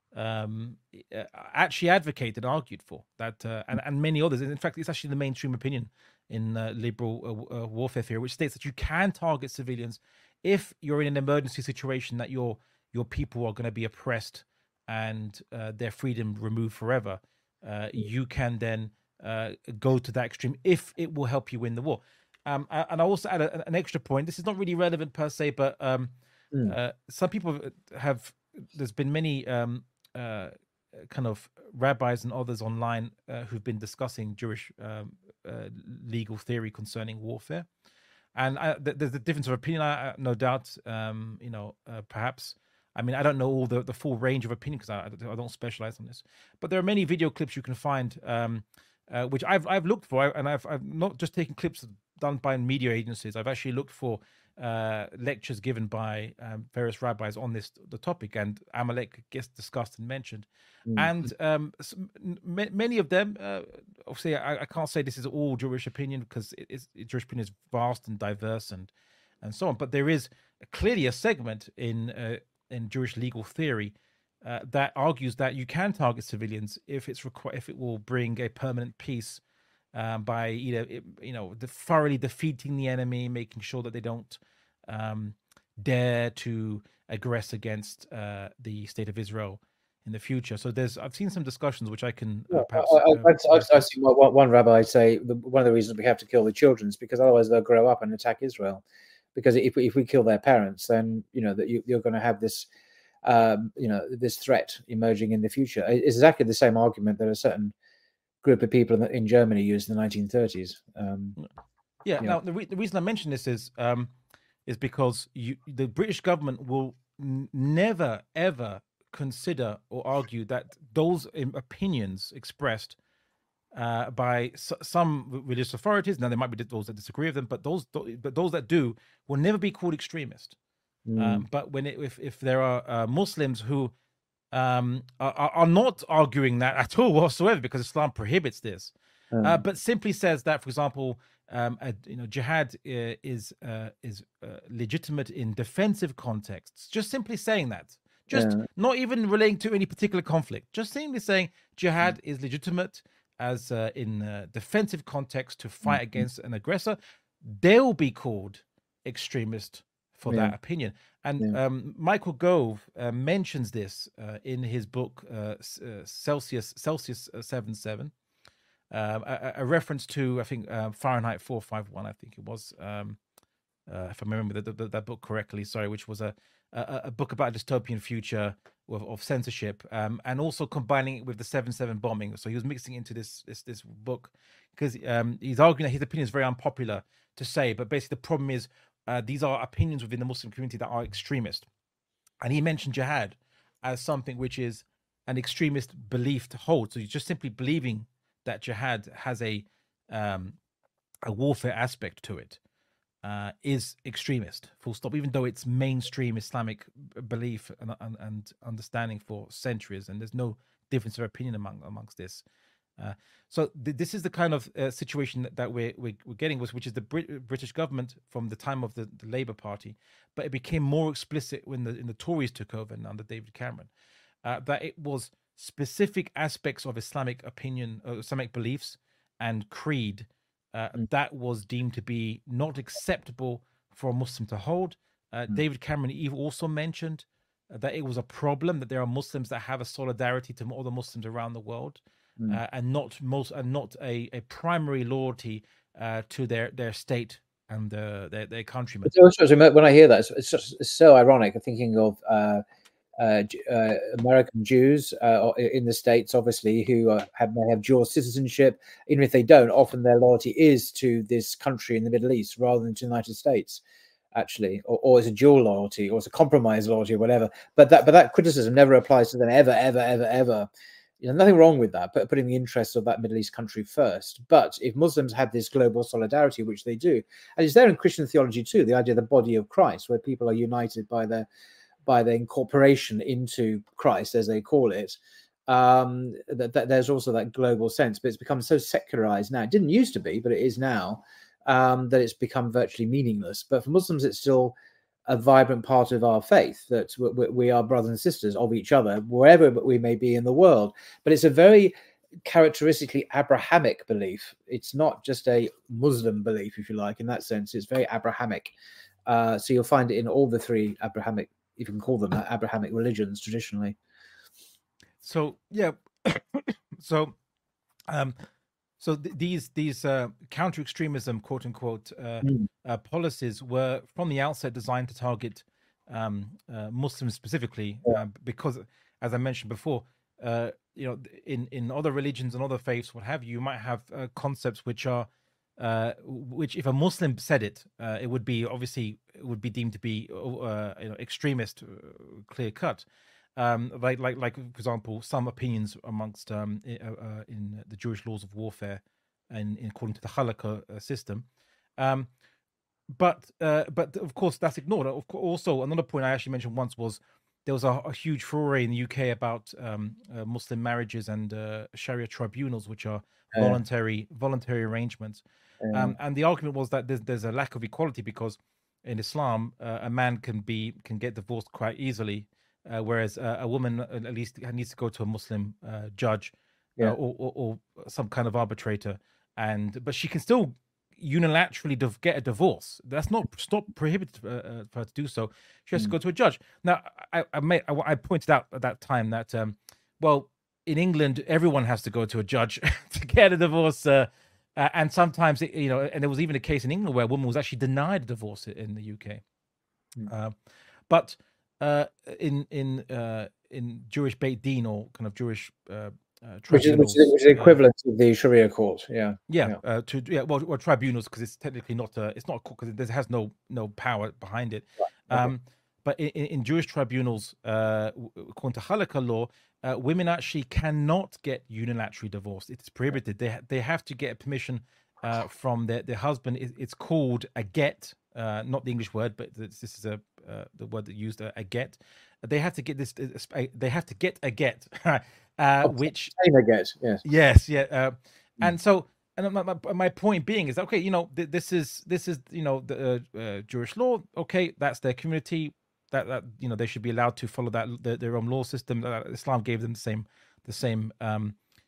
um, uh, actually advocated and argued for that, uh, and, and many others. In fact, it's actually the mainstream opinion in uh, liberal uh, uh, warfare theory, which states that you can target civilians if you're in an emergency situation that your your people are going to be oppressed and uh, their freedom removed forever. Uh, you can then Uh, go to that extreme if it will help you win the war. Um, and I also add a, an extra point. This is not really relevant per se, but um, mm. uh, some people have. There's been many um, uh, kind of rabbis and others online uh, who've been discussing Jewish um, uh, legal theory concerning warfare, and I, th- there's a difference of opinion, I, no doubt. Um, you know, uh, perhaps. I mean, I don't know all the, the full range of opinion because I, I don't specialize on this, but there are many video clips you can find. Um, Uh, which I've I've looked for, and I've I've not just taken clips done by media agencies. I've actually looked for uh, lectures given by um, various rabbis on this the topic, and Amalek gets discussed and mentioned. Mm-hmm. And um, some, m- many of them, uh, obviously, I, I can't say this is all Jewish opinion because it is, Jewish opinion is vast and diverse and and so on. But there is clearly a segment in uh, in Jewish legal theory. Uh, that argues that you can target civilians if it's requ- if it will bring a permanent peace um, by you know it, you know the thoroughly defeating the enemy, making sure that they don't um, dare to aggress against uh, the state of Israel in the future. So there's I've seen some discussions which I can uh, perhaps. I, I, uh, I've, I've seen one, one rabbi say the, one of the reasons we have to kill the children is because otherwise they'll grow up and attack Israel. Because if if we kill their parents, then you know that you, you're going to have this. Um, you know, this threat emerging in the future. It's exactly the same argument that a certain group of people in, in Germany used in the nineteen thirties. Um, yeah. Now, the, re- the reason I mention this is um, is because you, the British government will n- never ever consider or argue that those opinions expressed uh, by s- some religious authorities. Now, there might be those that disagree with them, but those but those that do will never be called extremist. Mm. Um, but when it, if if there are uh, Muslims who um, are, are not arguing that at all whatsoever, because Islam prohibits this, mm. uh, but simply says that, for example, um, a, you know, jihad uh, is uh, is uh, legitimate in defensive contexts. Just simply saying that, just yeah. not even relating to any particular conflict. Just simply saying jihad mm. is legitimate as uh, in a defensive context to fight mm-hmm. against an aggressor, they'll be called extremist for yeah. that opinion. And yeah. um, Michael Gove uh, mentions this uh, in his book uh, uh, Celsius Celsius seven seven, um, a, a reference to I think uh, Fahrenheit four fifty-one. I think it was, um, uh, if I remember the, the, that book correctly. Sorry, which was a a, a book about a dystopian future of, of censorship, um, and also combining it with the seven seven bombing. So he was mixing into this this this book because um, he's arguing that his opinion is very unpopular to say, but basically the problem is uh, these are opinions within the Muslim community that are extremist. And he mentioned jihad as something which is an extremist belief to hold. So you're just simply believing that jihad has a um, a warfare aspect to it uh, is extremist, full stop, even though it's mainstream Islamic belief and, and, and understanding for centuries. And there's no difference of opinion among amongst this. Uh, so th- this is the kind of uh, situation that, that we're, we're we're getting, with, which is the Brit- British government from the time of the, the Labour Party, but it became more explicit when the in the Tories took over and under David Cameron, uh, that it was specific aspects of Islamic opinion, uh, Islamic beliefs and creed uh, mm. that was deemed to be not acceptable for a Muslim to hold. Uh, mm. David Cameron even also mentioned that it was a problem that there are Muslims that have a solidarity to other Muslims around the world. Mm. Uh, and not most, and not a, a primary loyalty uh, to their, their state and uh, their their countrymen. Also, when I hear that, it's, it's, just, it's so ironic. I'm thinking of uh, uh, uh, American Jews uh, in the States, obviously, who uh, have, may have dual citizenship. Even if they don't, often their loyalty is to this country in the Middle East rather than to the United States, actually, or, or it's a dual loyalty, or it's a compromise loyalty, or whatever. But that but that criticism never applies to them ever, ever, ever, ever. You know, nothing wrong with that, but putting the interests of that Middle East country first. But if Muslims have this global solidarity, which they do, and it's there in Christian theology too, the idea of the body of Christ, where people are united by their by their incorporation into Christ, as they call it, um, that, that there's also that global sense. But it's become so secularized now. It didn't used to be, but it is now, um, that it's become virtually meaningless. But for Muslims, it's still a vibrant part of our faith, that we are brothers and sisters of each other, wherever we may be in the world. But it's a very characteristically Abrahamic belief. It's not just a Muslim belief, if you like, in that sense. It's very Abrahamic. Uh, so you'll find it in all the three Abrahamic, if you can call them that, Abrahamic religions traditionally. So, yeah. so, um, So th- these these uh, counter-extremism, quote unquote, uh, mm. uh, policies were from the outset designed to target um, uh, Muslims specifically, yeah. uh, because, as I mentioned before, uh, you know, in, in other religions and other faiths, what have you, you might have uh, concepts which are, uh, which if a Muslim said it, uh, it would be obviously it would be deemed to be uh, you know, extremist, uh, clear cut. Um, like, like, like, for example, some opinions amongst um, uh, uh, in the Jewish laws of warfare, and in, according to the halakha uh, system, um, but uh, but of course that's ignored. Of course, also another point I actually mentioned once was there was a, a huge furore in the U K about um, uh, Muslim marriages and uh, Sharia tribunals, which are uh, voluntary voluntary arrangements, uh, um, and the argument was that there's, there's a lack of equality because in Islam uh, a man can be can get divorced quite easily. Uh, whereas uh, a woman at least needs to go to a Muslim uh, judge, yeah. uh, or, or, or some kind of arbitrator, and but she can still unilaterally div- get a divorce. That's not stop prohibited uh, uh, for her to do so. She has mm. to go to a judge. Now, I I, made, I I pointed out at that time that um, well, in England, everyone has to go to a judge to get a divorce, uh, uh, and sometimes it, you know, and there was even a case in England where a woman was actually denied a divorce in the U K, mm. uh, but. Uh, in in uh, in Jewish Beit Din, or kind of Jewish uh, uh, which, is, which, is, which is equivalent uh, to the Sharia court, yeah, yeah, yeah. Uh, to yeah, well, well tribunals, because it's technically not a, it's not a court because it has no no power behind it. Right. Um, okay. But in, in Jewish tribunals, uh, according to halakha law, uh, women actually cannot get unilaterally divorced. It's prohibited. They they have to get permission uh, from their their husband. It's called a get. Uh, not the English word, but this is a uh, the word that used, uh, a get. They have to get this. Uh, they have to get a get, uh, oh, which a get, yes, yes, yeah. Uh, mm. And so, and my, my, my point being is, okay, you know, th- this is this is you know the uh, uh, Jewish law. Okay, that's their community. That that you know they should be allowed to follow that the, their own law system. Uh, Islam gave them the same the same um,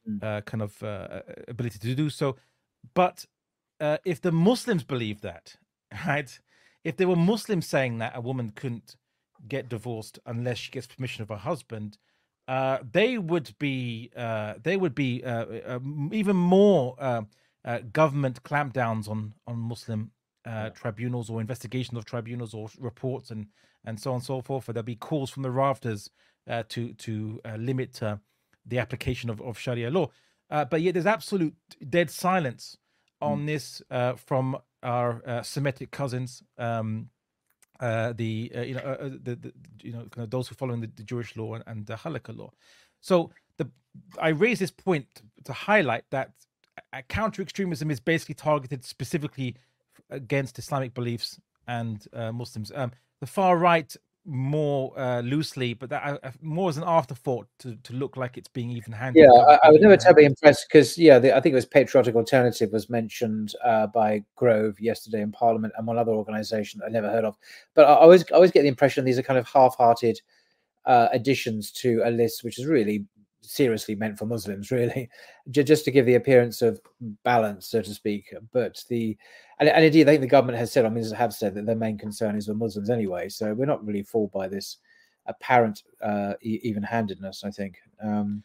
Mm. uh, kind of uh, ability to do so. But uh, if the Muslims believe that, right? If there were Muslims saying that a woman couldn't get divorced unless she gets permission of her husband, uh, they would be uh, they would be uh, uh, even more uh, uh, government clampdowns on on Muslim uh, Yeah. tribunals or investigations of tribunals or reports and and so on and so forth. There'll be calls from the rafters uh, to to uh, limit uh, the application of, of Sharia law. Uh, but yet there's absolute dead silence on Mm. this uh, from our uh, Semitic cousins, um, uh, the uh, you know uh, uh, the, the you know kind of those who are following the, the Jewish law and, and the Halakha law. So the I raise this point to highlight that uh, counter extremism is basically targeted specifically against Islamic beliefs and uh, Muslims. Um, the far right more uh, loosely, but that uh, more as an afterthought to, to look like it's being even-handed. Yeah, I, I was never terribly even-handed. impressed because, yeah, the, I think it was Patriotic Alternative was mentioned uh, by Grove yesterday in Parliament and one other organisation I never heard of. But I always, I always get the impression these are kind of half-hearted uh, additions to a list which is really seriously meant for Muslims, really, J- just to give the appearance of balance, so to speak. But the and, and indeed, I think the government has said, I mean, have said that their main concern is the Muslims anyway. So we're not really fooled by this apparent uh, e- even-handedness, I think. Um,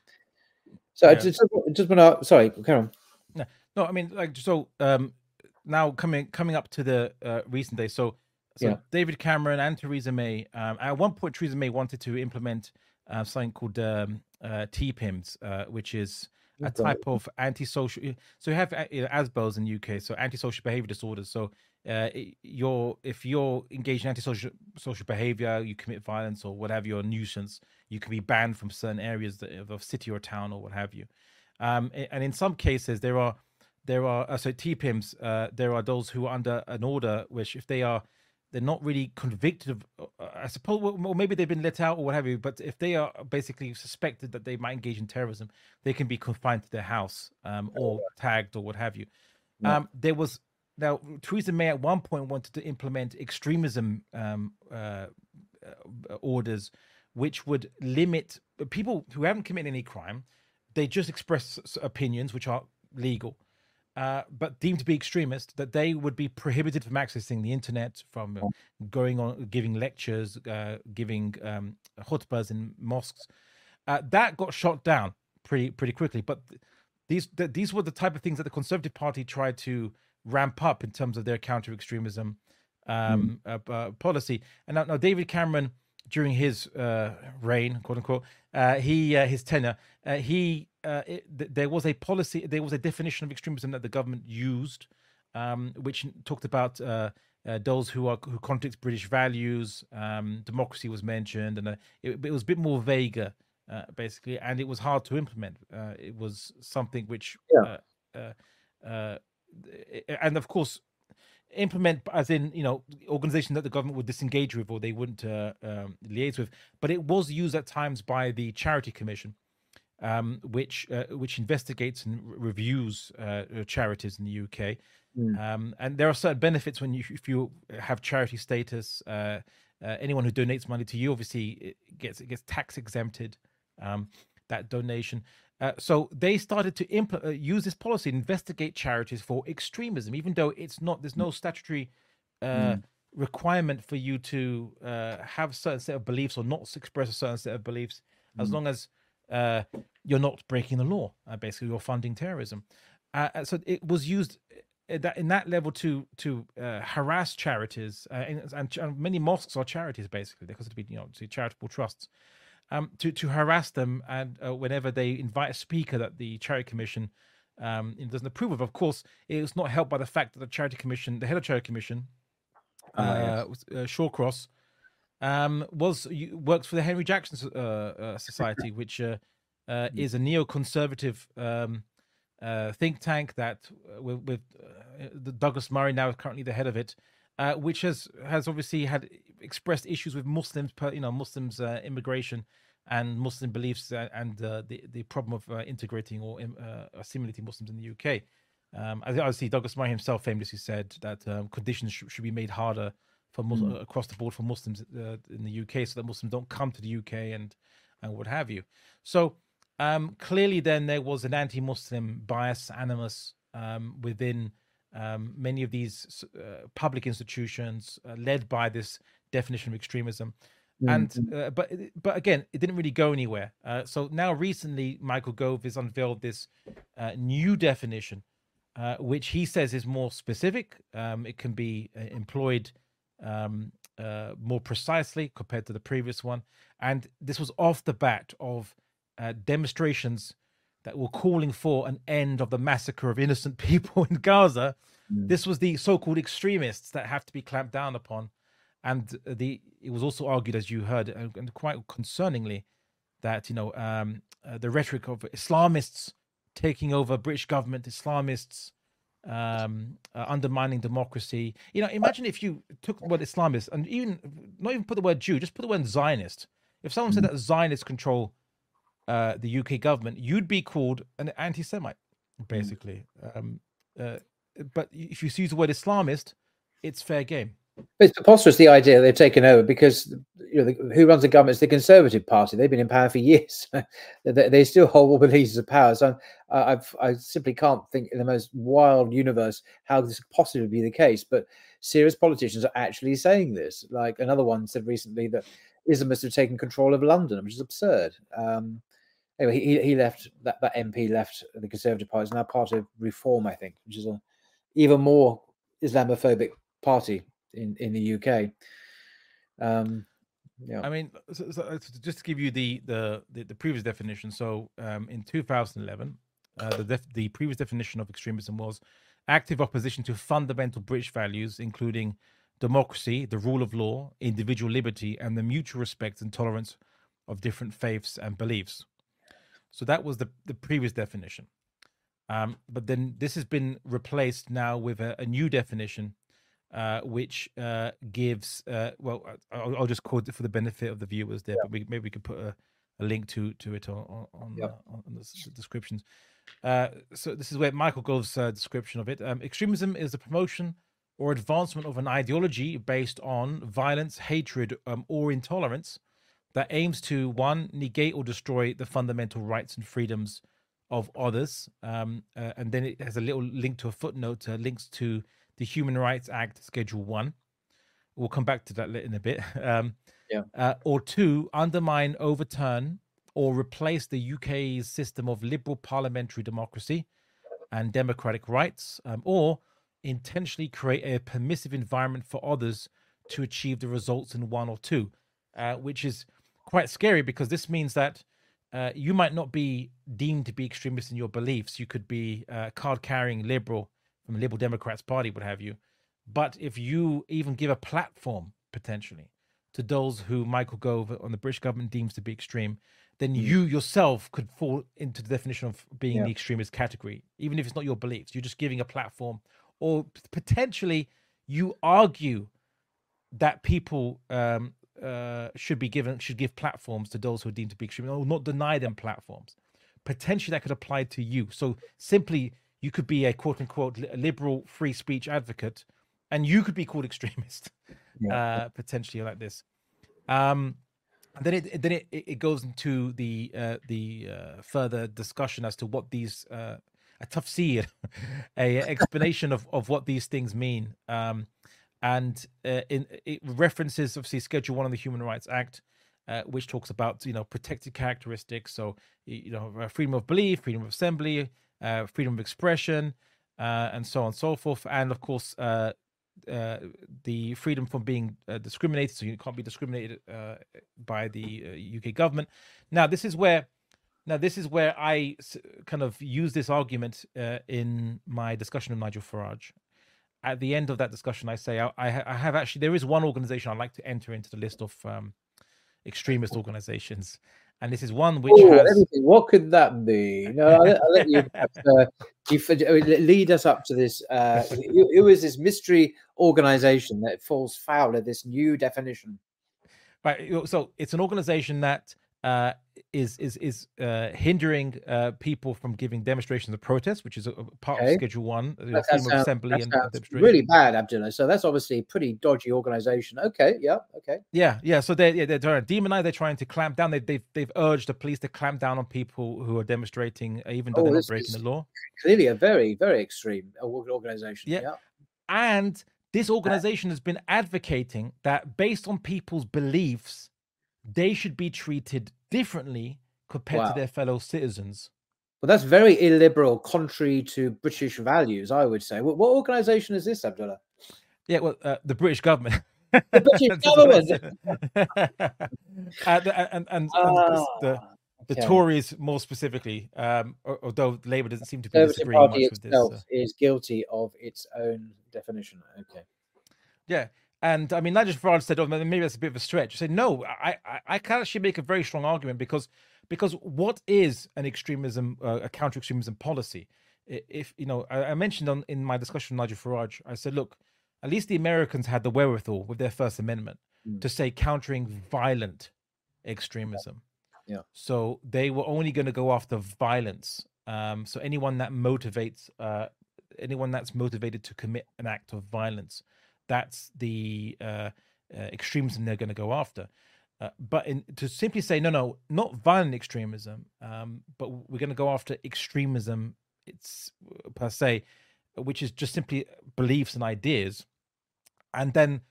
so I Yeah. just, just want to, sorry, carry on. No, no, I mean, like, so um, now coming coming up to the uh, recent days. So, so Yeah. David Cameron and Theresa May. Um, at one point, Theresa May wanted to implement uh, something called um, uh, T P I Ms, uh, which is a Right. type of antisocial. So you have uh, you know, A S B Os in the U K, so antisocial behavior disorders. So uh, i- you're if you're engaged in antisocial social behavior, you commit violence or whatever, you're a nuisance. You can be banned from certain areas that, of a city or town or what have you. Um, a- and in some cases, there are there are uh, so T P I Ms. Uh, there are those who are under an order, which if they are they're not really convicted of, uh, I suppose, well, or maybe they've been let out or what have you. But if they are basically suspected that they might engage in terrorism, they can be confined to their house um, or tagged or what have you. Yeah. Um, there was now Theresa May at one point wanted to implement extremism um, uh, uh, orders, which would limit people who haven't committed any crime. They just express s- opinions which are legal, uh, but deemed to be extremist, that they would be prohibited from accessing the internet, from uh, going on, giving lectures, uh, giving um, khutbahs in mosques. Uh, that got shot down pretty pretty quickly. But th- these th- these were the type of things that the Conservative Party tried to ramp up in terms of their counter extremism um, uh, uh, policy. And now, now David Cameron, during his uh, reign, quote unquote, uh, he uh, his tenure, uh, he uh, it, th- there was a policy, there was a definition of extremism that the government used, um, which talked about uh, uh, those who are who contradict British values. Um, democracy was mentioned, and uh, it, it was a bit more vaguer, uh, basically, and it was hard to implement. Uh, it was something which, Yeah. uh, uh, uh, and of course, implement as in you know organization that the government would disengage with or they wouldn't uh, um, liaise with, but it was used at times by the Charity Commission, um, which uh, which investigates and re- reviews uh, uh, charities in the U K. Mm. Um, and there are certain benefits when you if you have charity status. Uh, uh, anyone who donates money to you obviously it gets it gets tax exempted. Um, that donation. Uh, so they started to impl- uh, use this policy and investigate charities for extremism, even though it's not. There's no statutory uh, Mm. requirement for you to uh, have a certain set of beliefs or not express a certain set of beliefs, as Mm. long as uh, you're not breaking the law. Uh, basically, you're funding terrorism. Uh, uh, so it was used at that in that level to to uh, harass charities, uh, and, and, ch- and many mosques are charities basically. They're considered to be you know to charitable trusts. Um, to to harass them, and uh, whenever they invite a speaker that the Charity Commission um, you know, doesn't approve of. Of course, it was not helped by the fact that the Charity Commission, the head of Charity Commission, Ah, uh, yes. was- uh, Shawcross, um, was you- works for the Henry Jackson So- uh, uh, Society, which uh, uh, Mm. is a neoconservative um, uh, think tank that uh, with, with uh, the Douglas Murray now is currently the head of it, uh, which has has obviously had expressed issues with Muslims, per, you know, Muslims uh, immigration and Muslim beliefs uh, and uh, the the problem of uh, integrating or im- uh, assimilating Muslims in the U K. Um, I think obviously Douglas Murray himself famously said that um, conditions sh- should be made harder for Mus- Mm. uh, across the board for Muslims uh, in the U K, so that Muslims don't come to the U K and and what have you. So Um, clearly, then there was an anti-Muslim bias, animus um, within um, many of these uh, public institutions, uh, led by this definition of extremism. And Mm-hmm. uh, but but again, it didn't really go anywhere. Uh, so now, recently, Michael Gove has unveiled this uh, new definition, uh, which he says is more specific. Um, it can be uh, employed um, uh, more precisely compared to the previous one. And this was off the bat of uh, demonstrations that were calling for an end of the massacre of innocent people in Gaza. Mm. This was the so-called extremists that have to be clamped down upon. And the it was also argued, as you heard, and quite concerningly, that you know um, uh, the rhetoric of Islamists taking over British government, Islamists um, uh, undermining democracy. You know, imagine if you took the word Islamist and even not even put the word Jew, just put the word Zionist. If someone said that Zionists control uh, the U K government, you'd be called an anti-Semite, basically. Um, uh, but if you use the word Islamist, it's fair game. It's preposterous, the idea they've taken over, because you know the, who runs the government is the Conservative Party. They've been in power for years. they, they still hold all the leaders of power. So uh, I've, I simply can't think in the most wild universe how this could possibly be the case. But serious politicians are actually saying this. Like another one said recently that Islamists have taken control of London, which is absurd. Um, anyway, he, he left, that, that M P left the Conservative Party. It's now part of Reform, I think, which is a even more Islamophobic party in in the U K. Um yeah, I mean, so, so just to give you the the the, the previous definition. So um in two thousand eleven, uh, the def- the previous definition of extremism was active opposition to fundamental British values, including democracy, the rule of law, individual liberty, and the mutual respect and tolerance of different faiths and beliefs. So that was the the previous definition. Um but then this has been replaced now with a, a new definition, Uh, which uh, gives uh, well, I'll, I'll just quote it for the benefit of the viewers there, yeah. but we, maybe we could put a, a link to to it on on, Yep. uh, on the descriptions. Uh, so this is where Michael Gove's uh, description of it. Um, extremism is the promotion or advancement of an ideology based on violence, hatred, um, or intolerance that aims to, one, negate or destroy the fundamental rights and freedoms of others. Um, uh, and then it has a little link to a footnote, uh, links to the Human Rights Act, Schedule One. We'll come back to that in a bit. Um, Yeah. Uh, or two, undermine, overturn, or replace the U K's system of liberal parliamentary democracy and democratic rights, um, or intentionally create a permissive environment for others to achieve the results in one or two, uh, which is quite scary, because this means that uh, you might not be deemed to be extremist in your beliefs. You could be uh, card-carrying liberal from the Liberal Democrats Party, what have you. But if you even give a platform, potentially, to those who Michael Gove on the British government deems to be extreme, then Mm. you yourself could fall into the definition of being Yeah. the extremist category, even if it's not your beliefs. You're just giving a platform, or p- potentially you argue that people um, uh, should be given, should give platforms to those who are deemed to be extreme, or not deny them platforms. Potentially that could apply to you. So simply, you could be a quote unquote li- liberal free speech advocate, and you could be called extremist, Yeah. uh, potentially like this. Um, and then it then it, it goes into the uh, the uh, further discussion as to what these uh, a tafsir, a explanation of, of what these things mean. Um, and uh, in it references obviously Schedule One of the Human Rights Act, uh, which talks about you know protected characteristics. So you know uh, freedom of belief, freedom of assembly, uh, freedom of expression, uh, and so on and so forth. And of course, uh, uh, the freedom from being uh, discriminated. So you can't be discriminated uh, by the uh, U K government. Now, this is where, now this is where I s- kind of use this argument uh, in my discussion with Nigel Farage. At the end of that discussion, I say I, I, ha- I have actually there is one organization I'd like to enter into the list of um, extremist organizations. And this is one which Ooh, has everything. What could that be? No, I'll, let- I'll let you, perhaps, uh, you f- lead us up to this. Uh, who, who is this mystery organization that falls foul of this new definition? right. you know, So it's an organization that uh, is is is uh, hindering uh, people from giving demonstrations of protest, which is a, a part Okay. of Schedule One, you know, That, that freedom of sounds, assembly that and, and sounds demonstration. really bad, Abdullah. So that's obviously a pretty dodgy organization. Okay, yeah, okay. Yeah, yeah. So they yeah, they're trying to demonize. They're trying to clamp down. They, they've they've urged the police to clamp down on people who are demonstrating, even though Oh, they're not this breaking is the law. clearly a very, very extreme org- organization. Yeah, Yeah. and this organization has been advocating that based on people's beliefs, they should be treated differently compared Wow. to their fellow citizens. Well, that's very illiberal, contrary to British values, I would say. What, what organization is this, Abdullah? Yeah, well, uh, the British government. The British That's what I government. said. uh, the- and and, and Ah, the the okay. Tories more specifically, um, al- although Labour doesn't seem to be Conservative disagreeing Party much with this. itself uh, is guilty of its own definition. Okay. Yeah, and I mean, Nigel Farage said, "Oh, maybe that's a bit of a stretch." I said, "No, I, I, I can actually make a very strong argument because, because what is an extremism, uh, a counter extremism policy? I- If you know, I, I mentioned on in my discussion with Nigel Farage, I said, look, at least the Americans had the wherewithal with their First Amendment Mm. to say countering violent extremism. Yeah. So they were only going to go after violence. Um, so anyone that motivates, uh, anyone that's motivated to commit an act of violence, that's the uh, uh, extremism they're going to go after. Uh, but in, to simply say no, no, not violent extremism, um, but we're going to go after extremism, it's uh, per se, which is just simply beliefs and ideas, and then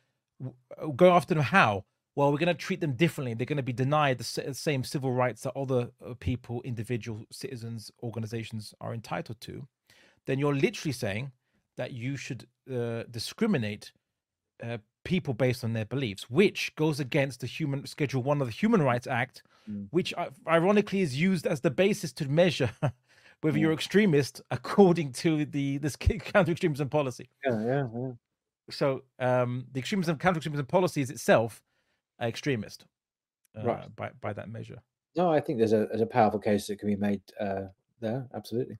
w- go after them how? Well, we're going to treat them differently. They're going to be denied the sa- same civil rights that other uh, people, individual citizens, organizations are entitled to. Then you're literally saying that you should uh, discriminate uh, people based on their beliefs, which goes against the human Schedule One of the Human Rights Act, Mm. which uh, ironically is used as the basis to measure whether Mm. you're extremist according to the this counter extremism policy. Yeah, yeah, yeah. So um, the extremism counter extremism policy is itself uh, extremist uh, Right. by by that measure. No, I think there's a there's a powerful case that can be made uh, there. Absolutely.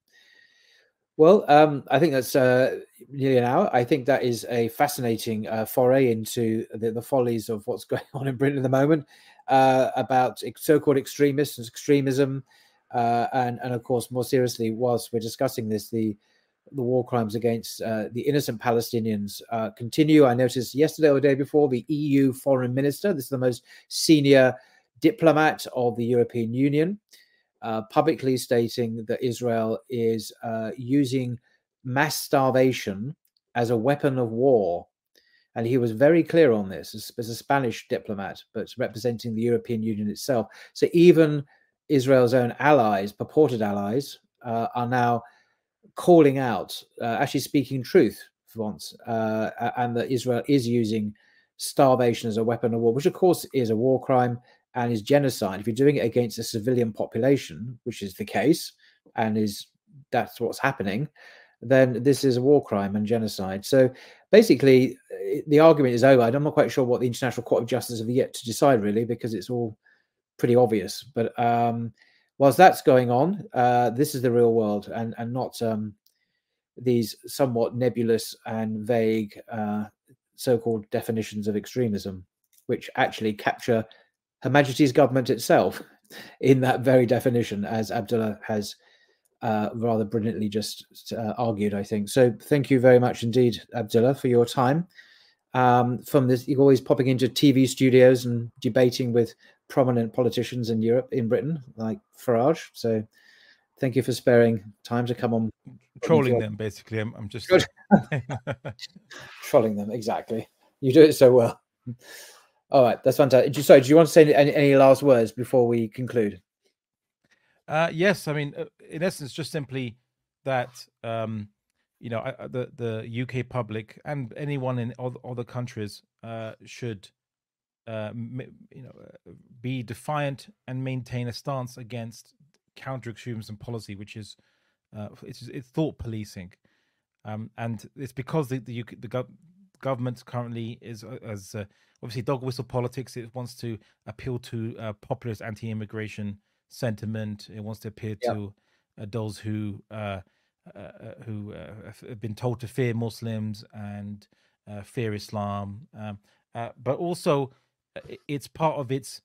Well, um, I think that's uh, nearly an hour. I think that is a fascinating uh, foray into the, the follies of what's going on in Britain at the moment uh, about ex- so-called extremists and extremism, uh, and and of course, more seriously, whilst we're discussing this, the the war crimes against uh, the innocent Palestinians uh, continue. I noticed yesterday or the day before, the E U foreign minister, this is the most senior diplomat of the European Union, uh, publicly stating that Israel is uh, using mass starvation as a weapon of war. And he was very clear on this as, as a Spanish diplomat, but representing the European Union itself. So even Israel's own allies, purported allies, uh, are now calling out, uh, actually speaking truth for once, uh, and that Israel is using starvation as a weapon of war, which of course is a war crime and is genocide. If you're doing it against a civilian population, which is the case, and is that's what's happening, then this is a war crime and genocide. So basically, the argument is over. I'm not quite sure what the International Court of Justice have yet to decide, really, because it's all pretty obvious. But um, whilst that's going on, uh, this is the real world, and and not um, these somewhat nebulous and vague uh, so-called definitions of extremism, which actually capture Her Majesty's government itself in that very definition, as Abdullah has uh, rather brilliantly just uh, argued, I think. So thank you very much indeed, Abdullah, for your time. Um, from this, you're always popping into T V studios and debating with prominent politicians in Europe, in Britain, like Farage. So thank you for sparing time to come on. Trolling them, basically. I'm, I'm just Good. Trolling them, exactly. You do it so well. All right, that's fantastic. Do- Sorry, do you want to say any, any last words before we conclude? Uh, yes, I mean, uh, in essence, just simply that um, you know I- I- the the U K public and anyone in other, other countries uh, should uh, m- you know uh, be defiant and maintain a stance against counter extremism policy, which is uh, it's it's thought policing, um, and it's because the the, U K, the gov- government currently is uh, as uh, obviously dog whistle politics. It wants to appeal to uh, populist anti-immigration sentiment. It wants to appeal Yeah. to uh, those who uh, uh, uh, who uh, have have been told to fear Muslims and uh, fear Islam, um, uh, but also uh, i- it's part of its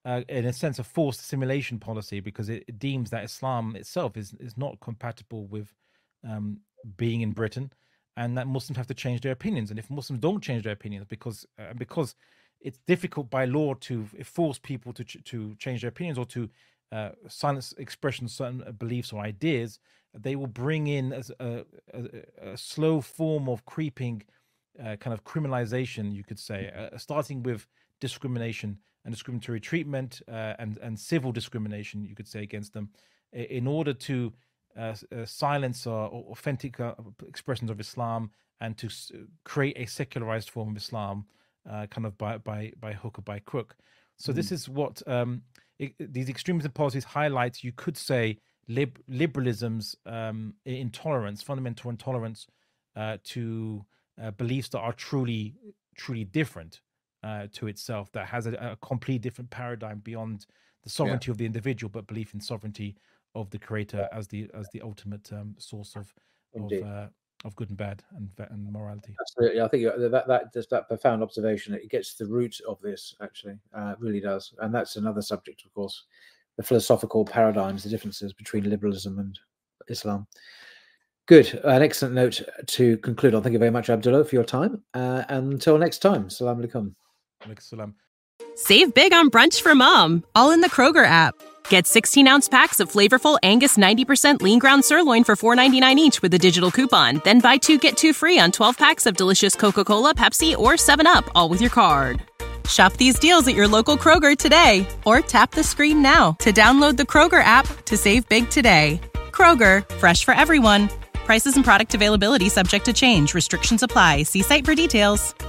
uh, in a sense, a forced assimilation policy, because it, it deems that Islam itself is is not compatible with um, being in Britain, and that Muslims have to change their opinions. And if Muslims don't change their opinions, because uh, because it's difficult by law to force people to ch- to change their opinions or to uh, silence expression of certain beliefs or ideas, they will bring in as a, a, a slow form of creeping uh, kind of criminalization, you could say, uh, starting with discrimination and discriminatory treatment uh, and and civil discrimination, you could say, against them, in order to uh, uh, silence uh, authentic uh, expressions of Islam and to s- create a secularized form of Islam, uh, kind of by by by hook or by crook. So mm. this is what um, it, these extremism policies highlight. You could say lib- liberalism's um, intolerance, fundamental intolerance uh, to uh, beliefs that are truly truly different uh, to itself, that has a, a completely different paradigm beyond the sovereignty yeah. of the individual, but belief in sovereignty of the creator as the as the ultimate um, source of of, uh, of good and bad and and morality. Absolutely, I think that that just that profound observation, it gets to the root of this. Actually, uh, really does, and that's another subject, of course, the philosophical paradigms, the differences between liberalism and Islam. Good, an excellent note to conclude on. Thank you very much, Abdullah, for your time. Uh, and until next time, salam alaikum. Salam. Save big on brunch for mom, all in the Kroger app. Get sixteen-ounce packs of flavorful Angus ninety percent lean ground sirloin for four ninety-nine each with a digital coupon. Then buy two, get two free on twelve packs of delicious Coca-Cola, Pepsi, or seven up, all with your card. Shop these deals at your local Kroger today, or tap the screen now to download the Kroger app to save big today. Kroger, fresh for everyone. Prices and product availability subject to change. Restrictions apply. See site for details.